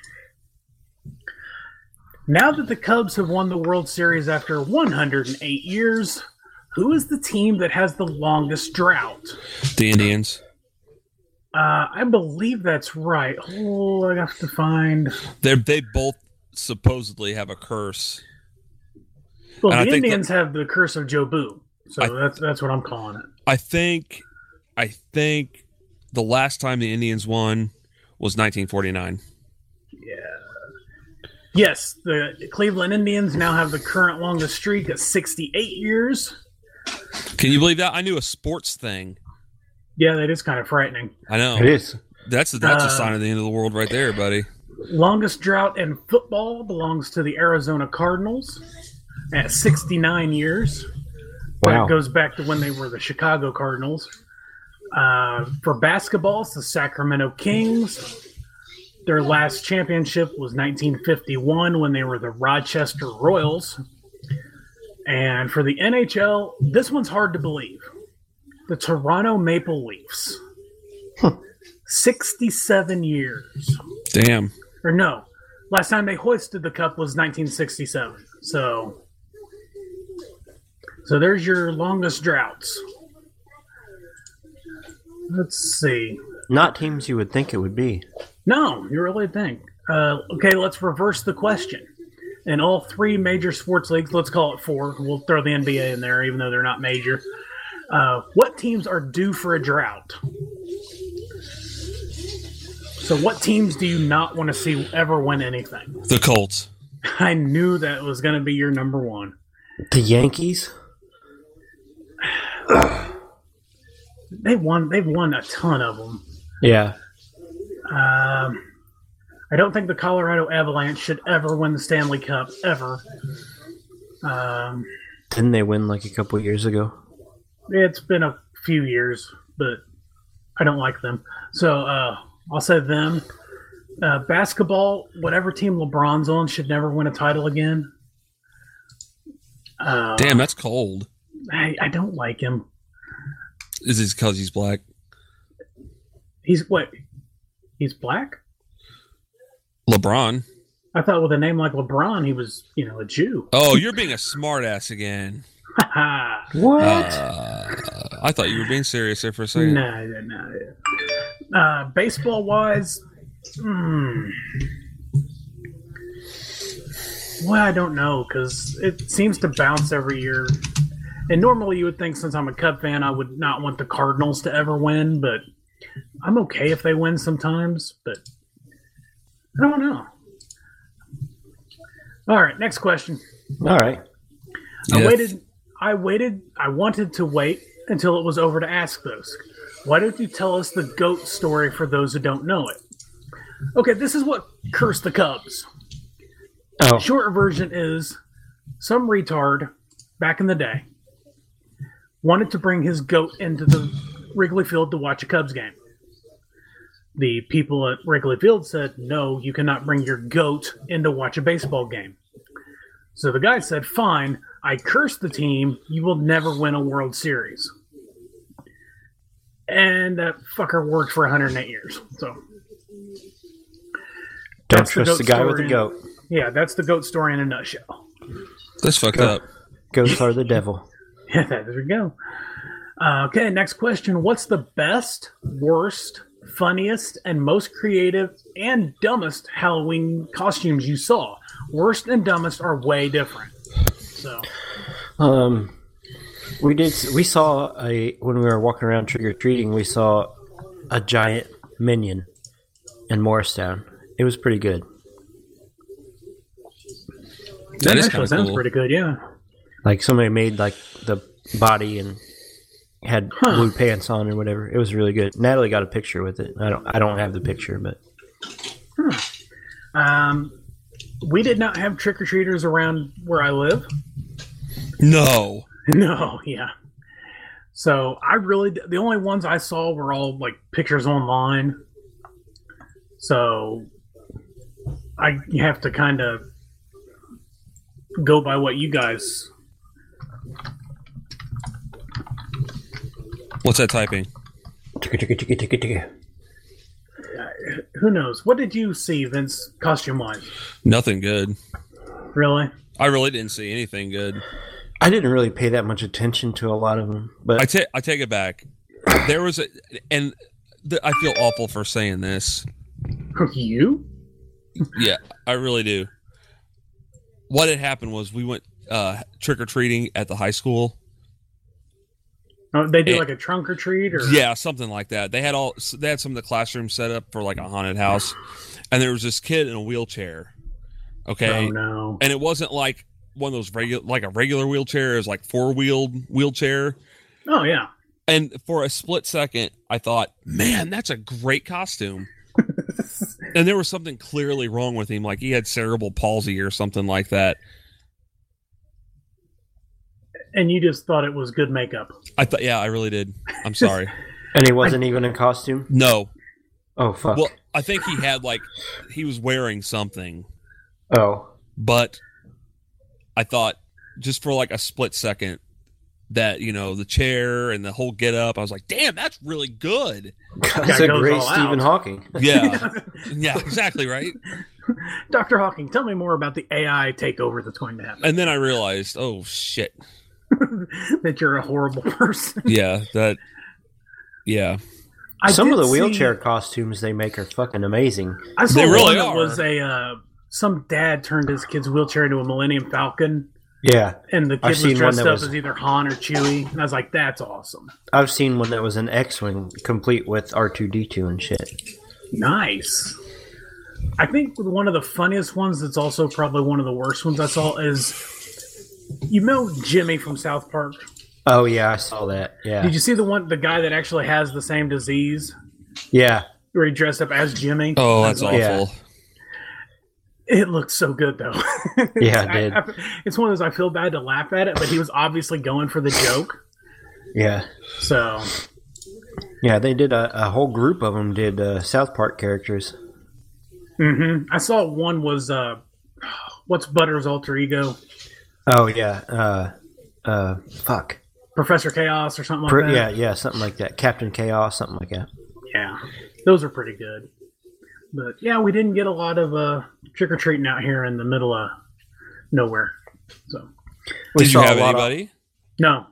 Now that the Cubs have won the World Series after one hundred eight years, who is the team that has the longest drought? The Indians. Uh, I believe that's right. Oh, I have to find. They they both supposedly have a curse. Well, And I the think Indians have the curse of Joe Boo, so I- that's that's what I'm calling it. I think, I think, the last time the Indians won was nineteen forty-nine. Yes, the Cleveland Indians now have the current longest streak at sixty-eight years. Can you believe that? I knew a sports thing. Yeah, that is kind of frightening. I know It is. That's that's Uh, a sign of the end of the world right there, buddy. Longest drought in football belongs to the Arizona Cardinals at sixty-nine years. But Wow. it goes back to when they were the Chicago Cardinals. Uh, for basketball, it's the Sacramento Kings. Their last championship was nineteen fifty-one when they were the Rochester Royals. And for the N H L, this one's hard to believe. The Toronto Maple Leafs. sixty-seven years. Damn. Or no, last time they hoisted the cup was nineteen sixty-seven. So, so there's your longest droughts. Let's see. Not teams you would think it would be. No, you really think. Uh, okay, let's reverse the question. In all three major sports leagues, let's call it four. We'll throw the N B A in there, even though they're not major. Uh, what teams are due for a drought? So, what teams do you not want to see ever win anything? The Colts. I knew that was going to be your number one. The Yankees? They won. They've won a ton of them. Yeah. Um, I don't think the Colorado Avalanche should ever win the Stanley Cup ever. Um, Didn't they win like a couple years ago? it's been a few years, but I don't like them. So uh, I'll say them. Uh, basketball, whatever team LeBron's on should never win a title again. Uh, Damn, that's cold. I, I don't like him. Is it because he's black? He's what? He's black? LeBron. I thought with a name like LeBron, he was, you know, a Jew. Oh, you're being a smartass again. What? Uh, I thought you were being serious there for a second. No, no, no. Uh, baseball wise, hmm. Well, I don't know because it seems to bounce every year. And normally you would think since I'm a Cub fan, I would not want the Cardinals to ever win, but I'm okay if they win sometimes, but I don't know. All right, next question. All right. I Yeah. waited. I waited. I wanted to wait until it was over to ask those. Why don't you tell us the GOAT story for those who don't know it? Okay, this is what cursed the Cubs. Oh. Short version is some retard back in the day wanted to bring his goat into the Wrigley Field to watch a Cubs game. The people at Wrigley Field said, no, you cannot bring your goat in to watch a baseball game. So the guy said, fine, I curse the team. You will never win a World Series. And that fucker worked for one hundred eight years. So Don't that's trust the, GOAT guy with story the in- goat. Yeah, that's the GOAT story in a nutshell. That's fucked Go- up. Goats are the devil. Yeah, there we go. Uh, okay, next question. What's the best, worst, funniest, and most creative and dumbest Halloween costumes you saw? Worst and dumbest are way different. So, Um, we did. We saw a when we were walking around trick or treating. We saw a giant minion in Morristown. It was pretty good. That is actually kinda sounds cool. pretty good, yeah. Like somebody made like the body and had Huh. blue pants on or whatever. It was really good. Natalie got a picture with it. I don't. I don't have the picture, but Um, we did not have trick-or-treaters around where I live. No. No, yeah. So I really, the only ones I saw were all like pictures online. So I you have to kind of go by what you guys. What's that typing? Who knows? What did you see, Vince, costume-wise? Nothing good. Really? I really didn't see anything good. I didn't really pay that much attention to a lot of them. But I take I take it back. There was a, and th- I feel awful for saying this. You? Yeah, I really do. What had happened was we went uh, trick or treating at the high school. Oh, they do And- like a trunk or treat, or Yeah, something like that. They had all they had some of the classrooms set up for like a haunted house, and there was this kid in a wheelchair. Okay, Oh, no. and it wasn't like one of those regular like a regular wheelchair. It was like four wheeled wheelchair. Oh yeah. And for a split second, I thought, man, that's a great costume. And there was something clearly wrong with him, like he had cerebral palsy or something like that. And you just thought it was good makeup. I thought, yeah, I really did. I'm sorry. and he wasn't even in costume. No. Oh fuck. Well, I think he had like he was wearing something, oh. but I thought just for like a split second that, you know, the chair and the whole get up, I was like, damn, that's really good. That's Guy a goes great all Stephen out. Hawking. Yeah. Yeah, exactly right. Doctor Hawking, tell me more about the A I takeover that's going to happen. And then I realized, oh shit. That you're a horrible person. Yeah, that yeah. I Some of did the wheelchair see- costumes they make are fucking amazing. I saw They one really that are. was a uh, some dad turned his kid's wheelchair into a Millennium Falcon, Yeah, and the kid I've was seen one dressed that up was- as either Han or Chewie. And I was like, "That's awesome, I've seen one that was an X-wing, complete with R two D two and shit. nice." I think one of the funniest ones that's also probably one of the worst ones I saw is, you know, Jimmy from South Park. Oh yeah, I saw that. Yeah, Did you see the one, the guy that actually has the same disease, yeah. where he dressed up as Jimmy? Oh, I that's was like, awful. It looked so good, though. Yeah, it did. I, I, it's one of those I feel bad to laugh at it, but he was obviously going for the joke. Yeah. So. Yeah, they did a, a whole group of them did uh, South Park characters. Mm-hmm. I saw one was uh, what's Butter's alter ego? Oh yeah, uh, uh, fuck, Professor Chaos or something like Pro- that. Yeah, yeah, something like that. Captain Chaos, something like that. Yeah, those are pretty good. But yeah, we didn't get a lot of uh, trick or treating out here in the middle of nowhere. So, we did saw you have a lot anybody? Of, no.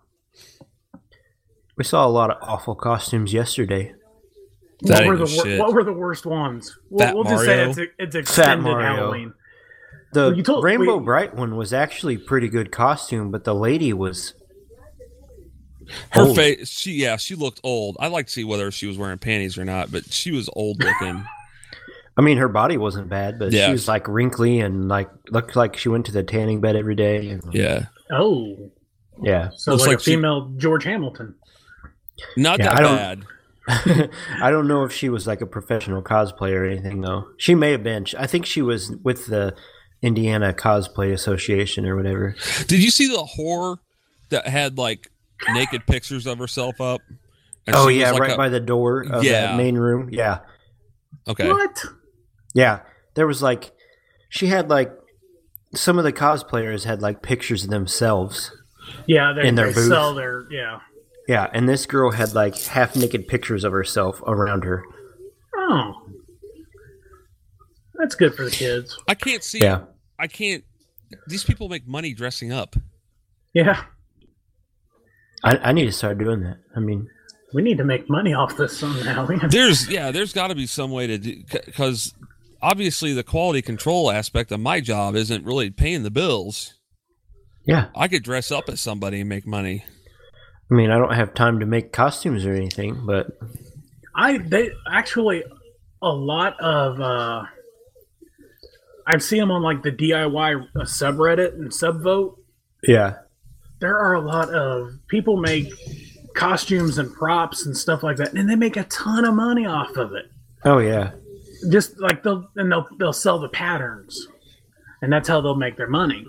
We saw a lot of awful costumes yesterday. What were, the wor- what were the worst ones? We'll, Fat we'll just say Mario. it's, it's extended Fat Mario. Halloween. The Well, you told- Rainbow we- Bright one was actually pretty good costume, but the lady was Her old. face, she yeah, she looked old. I like to see whether she was wearing panties or not, but she was old looking. I mean, her body wasn't bad, but Yeah. she was like wrinkly and like looked like she went to the tanning bed every day. And, Yeah, Oh, yeah. so Looks like, like a she- female George Hamilton. not Yeah, that I don't- bad. I don't know if she was like a professional cosplayer or anything, though. She may have been. I think she was with the Indiana Cosplay Association or whatever. Did you see the whore that had like naked pictures of herself up? And Oh she was yeah, like right a- by the door of Yeah. that main room. Yeah, Okay. What? yeah. There was like, she had like, some of the cosplayers had like pictures of themselves. Yeah, they, In their they booth. sell their yeah. Yeah, and this girl had like half naked pictures of herself around her. Oh, that's good for the kids. I can't see. Yeah. I can't. These people make money dressing up. Yeah, I, I need to start doing that. I mean, we need to make money off this somehow. We have- There's yeah. There's got to be some way to do because obviously the quality control aspect of my job isn't really paying the bills. yeah. I could dress up as somebody and make money. I mean, I don't have time to make costumes or anything, but I they actually a lot of uh I see them on like the D I Y subreddit and subvote. yeah. There are a lot of people make costumes and props and stuff like that, and they make a ton of money off of it. Oh yeah. Just like they'll and they'll they'll sell the patterns, and that's how they'll make their money.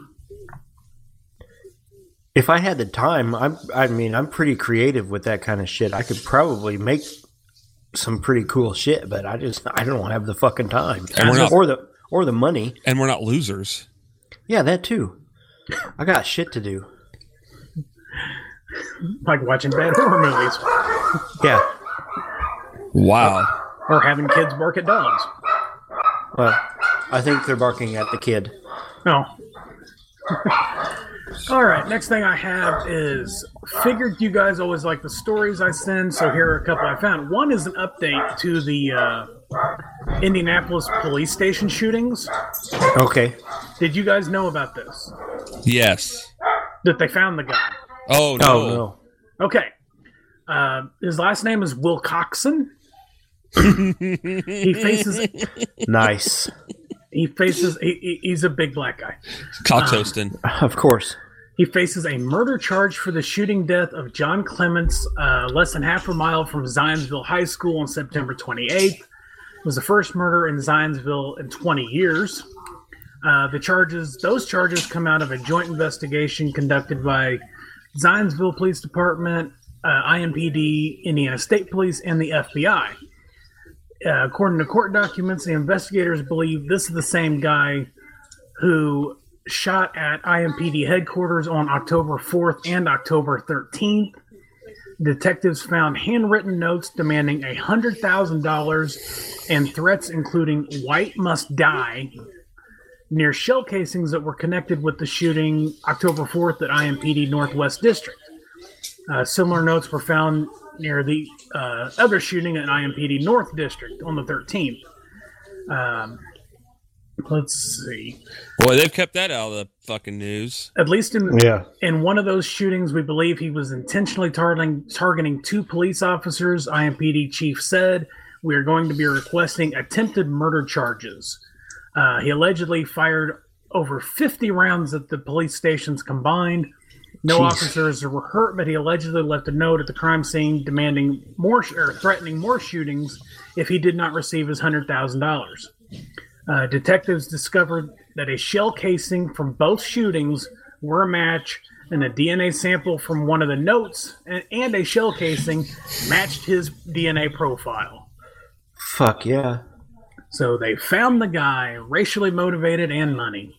If I had the time, I'm, I mean, I'm pretty creative with that kind of shit. I could probably make some pretty cool shit, but I just, I don't have the fucking time. And we're not- or the, or the money. And we're not losers. Yeah, that too. I got shit to do. Like watching bad horror movies Yeah. Wow. or having kids bark at dogs. Well, I think they're barking at the kid. No. All right, next thing I have is figured you guys always like the stories I send, so here are a couple I found. One is an update to the uh, Indianapolis police station shootings. Okay. Did you guys know about this? Yes. That they found the guy? Oh no. Oh no. Okay. Uh, his last name is Wilcoxon. He faces. Nice. He faces. He, he- he's a big black guy. Cock toasting. Of course. He faces a murder charge for the shooting death of John Clements uh, less than half a mile from Zionsville High School on September twenty-eighth. It was the first murder in Zionsville in twenty years. Uh, the charges, those charges come out of a joint investigation conducted by Zionsville Police Department, uh, I M P D, Indiana State Police, and the F B I. Uh, according to court documents, the investigators believe this is the same guy who shot at I M P D headquarters on October fourth and October thirteenth. Detectives found handwritten notes demanding one hundred thousand dollars and threats including "White must die" near shell casings that were connected with the shooting October fourth at I M P D Northwest District. Uh, similar notes were found near the uh, other shooting at I M P D North District on the thirteenth. Um, let's see. Boy, they've kept that out of the fucking news. At least in Yeah. in one of those shootings, we believe he was intentionally targeting targeting two police officers. I M P D chief said, "We are going to be requesting attempted murder charges." Uh, he allegedly fired over fifty rounds at the police stations combined. No Jeez. officers were hurt, but he allegedly left a note at the crime scene demanding more sh- or threatening more shootings if he did not receive his hundred thousand dollars. Uh, detectives discovered that a shell casing from both shootings were a match, and a D N A sample from one of the notes and, and a shell casing matched his D N A profile. Fuck yeah. So they found the guy, racially motivated and money.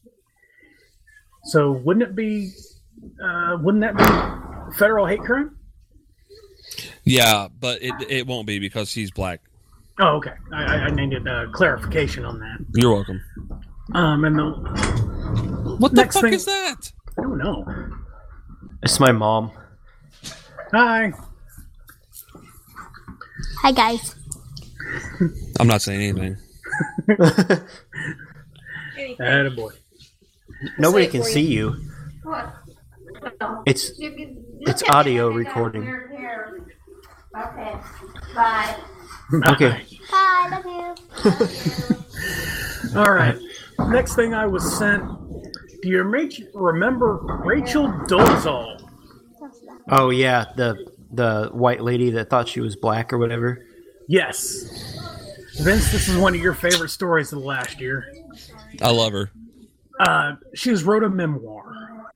So wouldn't it be, uh, wouldn't that be federal hate crime? Yeah, but it it won't be because he's black. Oh, okay. I, I needed uh, clarification on that. You're welcome. Um, and the what the next fuck thing, is that? I don't know. It's my mom. Hi. Hi, guys. I'm not saying anything. Attaboy. Nobody can see you. It's it's audio recording. Okay. Bye. Okay. Bye. Love you. All right. Next thing I was sent. Do you remember Rachel Dolezal? Oh yeah, the the white lady that thought she was black or whatever. Yes. Vince, this is one of your favorite stories of the last year. I love her. Uh, she has wrote a memoir.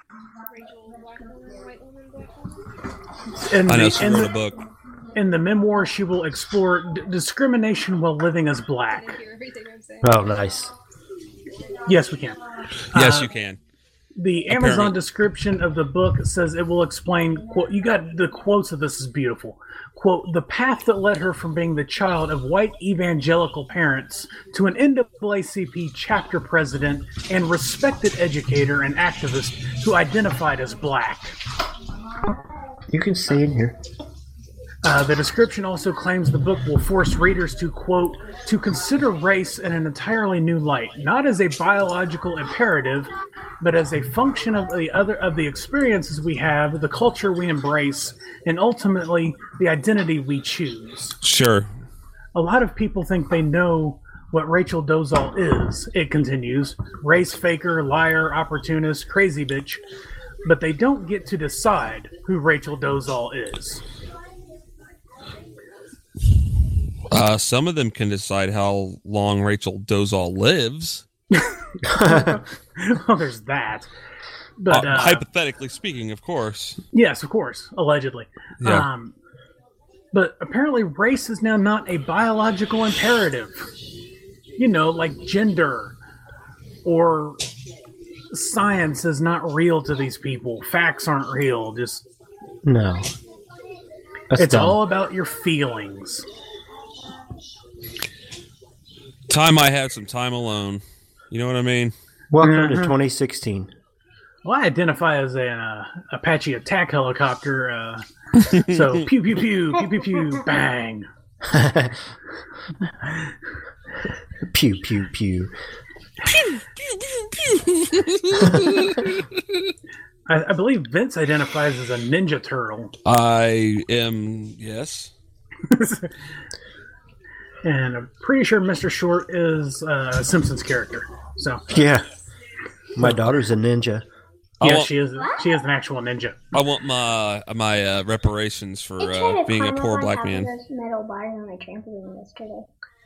In I know the, she in wrote the, a book. In the memoir, she will explore d- discrimination while living as black. Oh, nice. Yes, we can. Yes, Uh, you can. The Apparently. Amazon description of the book says it will explain, quote, you got the quotes of this is beautiful. Quote, the path that led her from being the child of white evangelical parents to an N double A C P chapter president and respected educator and activist who identified as black. You can stay in here. Uh, the description also claims the book will force readers to, quote, to consider race in an entirely new light, not as a biological imperative, but as a function of the other of the experiences we have, the culture we embrace, and ultimately the identity we choose. Sure. A lot of people think they know what Rachel Dolezal is, it continues, race faker, liar, opportunist, crazy bitch, but they don't get to decide who Rachel Dolezal is. Uh, some of them can decide how long Rachel Dolezal lives. Well, there's that. But uh, uh, hypothetically speaking, of course. Yes, of course, allegedly. Yeah. Um, but apparently race is now not a biological imperative. You know, like gender or science is not real to these people. Facts aren't real. Just No. That's it's dumb. all about your feelings. Time I had some time alone. You know what I mean? Welcome to Mhm. twenty sixteen. Well, I identify as an uh, Apache attack helicopter. Uh, so pew pew pew pew pew pew bang. Pew pew pew. I, I believe Vince identifies as a Ninja Turtle. I am, yes. And I'm pretty sure Mister Short is uh, a Simpsons character. So Yeah. My daughter's a ninja. I yeah, want- she is. She is an actual ninja. I want my my uh, reparations for I tried uh, to being a climb poor up on black top of man. those metal bars on my trampoline yesterday.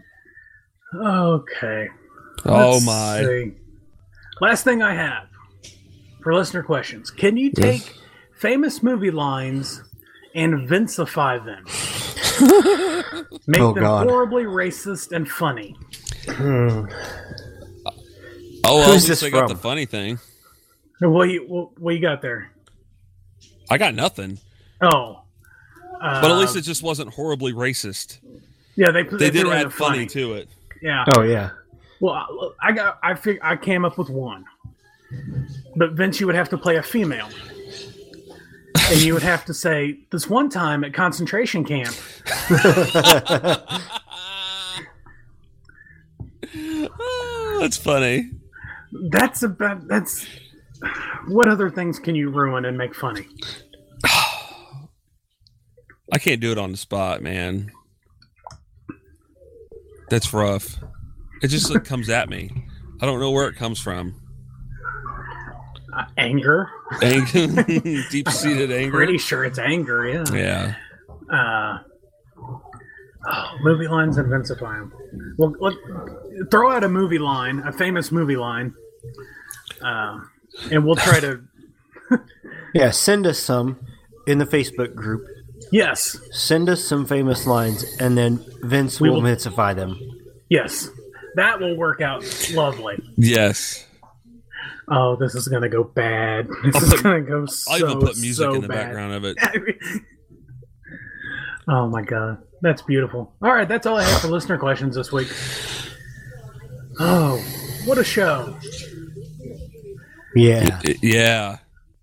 Okay. Oh Let's my. see. Last thing I have for listener questions: can you Yes. take famous movie lines and Vincify them? Make Oh, them God. horribly racist and funny. Hmm. Oh, well, Who's at least this I got from? the funny thing. What you what, what you got there? I got nothing. Oh, uh, But at least it just wasn't horribly racist. yeah, they They they did threw in add the funny to it. Yeah. Oh yeah. Well, I- I got I fig- I came up with one, but Vince, you would have to play a female, and you would have to say this one time at concentration camp. Oh, that's funny. That's about that's. What other things can you ruin and make funny? I can't do it on the spot, man. That's rough. It just like, comes at me. I don't know where it comes from. Uh, anger. Ang- Deep-seated anger. Pretty sure it's anger. Yeah. Yeah. Uh, Oh, movie lines and Vincify them. Well, let, throw out a movie line, a famous movie line, uh, and we'll try to. Yeah, send us some in the Facebook group. Yes. Send us some famous lines, and then Vince We will will- Vincify them. Yes, that will work out lovely. Yes. Oh, this is gonna go bad. This I'll is put- gonna go so I'll even put music so in the bad. background of it. Oh my god, that's beautiful. All right, that's all I have for listener questions this week. Oh, what a show! Yeah. Yeah.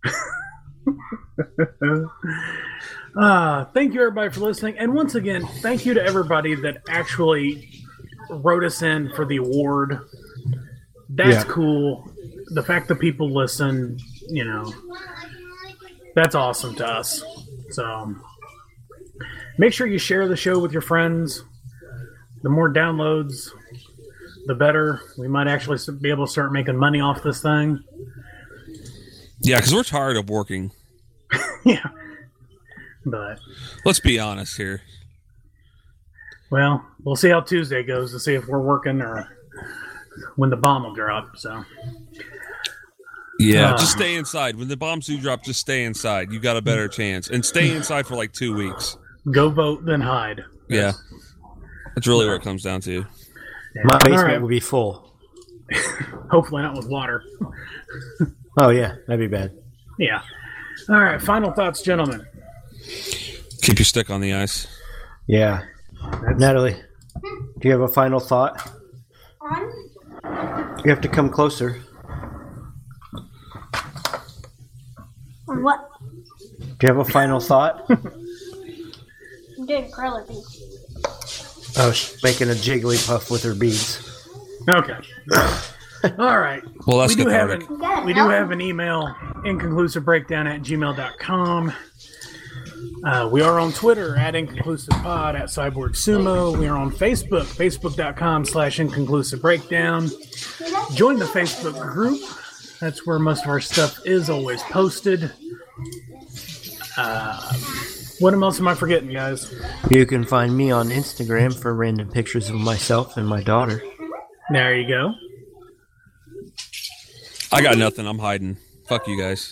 Uh, thank you everybody for listening, and once again, thank you to everybody that actually wrote us in for the award. That's Yeah. cool. The fact that people listen, you know, that's awesome to us. So make sure you share the show with your friends. The more downloads, the better. We might actually be able to start making money off this thing. Yeah, because we're tired of working. Yeah. But, Let's be honest here. well, we'll see how Tuesday goes to see if we're working or when the bomb will drop. So, Yeah, Uh. just stay inside. When the bombs do drop, just stay inside. You got a better chance. And stay inside for like two weeks. go vote, then hide. Yeah. That's really what it comes down to. Yeah. My All basement right. will be full. Hopefully not with water. Oh, yeah. That'd be bad. Yeah. All right. Final thoughts, gentlemen. Keep your stick on the ice. Yeah. Natalie, do you have a final thought? You have to come closer. What? Do you have a final thought? I'm doing acrylic beads. Oh, she's making a Jigglypuff with her beads. Okay. All right. Well, that's we do have cathartic. an, we do have an email, inconclusivebreakdown at gmail dot com. Uh, we are on Twitter at inconclusivepod, at Cyborg Sumo. We are on Facebook, facebook dot com slash inconclusivebreakdown. Join the Facebook group. That's where most of our stuff is always posted. Uh, what else am I forgetting, guys? You can find me on Instagram for random pictures of myself and my daughter. There you go. I got nothing. I'm hiding. Fuck you guys.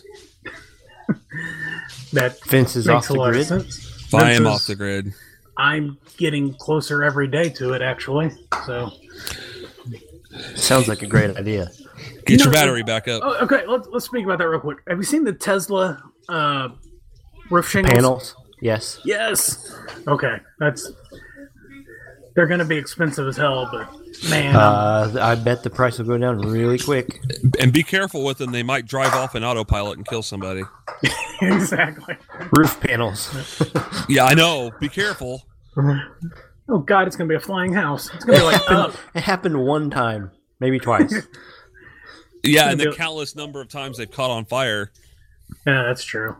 That Vince is makes off a the lot grid. of sense. I am Vince off is- the grid. I'm getting closer every day to it, actually. So, Sounds like a great idea. Get You your know, battery back up. oh, okay, let's let's speak about that real quick. Have you seen the Tesla uh, roof shingles? Panels? Yes. Yes. Okay, that's they're going to be expensive as hell, but man, Uh, I bet the price will go down really quick. And be careful with them. They might drive off in autopilot and kill somebody. exactly. Roof panels. Yeah, I know. Be careful. Oh God, it's going to be a flying house. It's going to be like up. It happened one time, maybe twice. Yeah, and the Gonna be- countless number of times they've caught on fire. Yeah, that's true.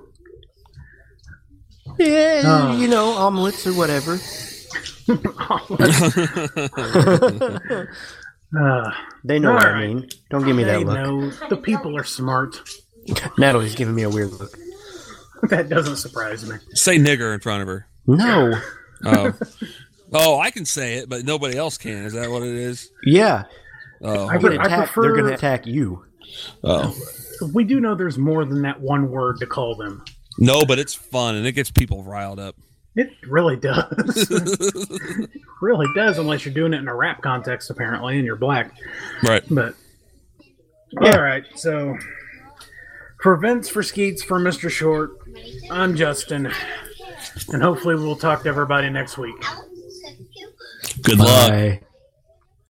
Yeah, Oh. you know, omelets or whatever. Uh, They know All what right. I mean. Don't give me they that look. know the people are smart. Natalie's giving me a weird look. That doesn't surprise me. Say nigger in front of her. No. Oh. Oh, I can say it, but nobody else can. Is that what it is? Yeah. Oh. I They're gonna I attack, prefer- they're gonna attack you. Oh. We do know there's more than that one word to call them. No, but it's fun and it gets people riled up. It really does. It really does, unless you're doing it in a rap context, apparently, and you're black. Right. But all right, so for Vince, for Skeets, for Mister Short, I'm Justin, and hopefully we'll talk to everybody next week. Good luck. Bye.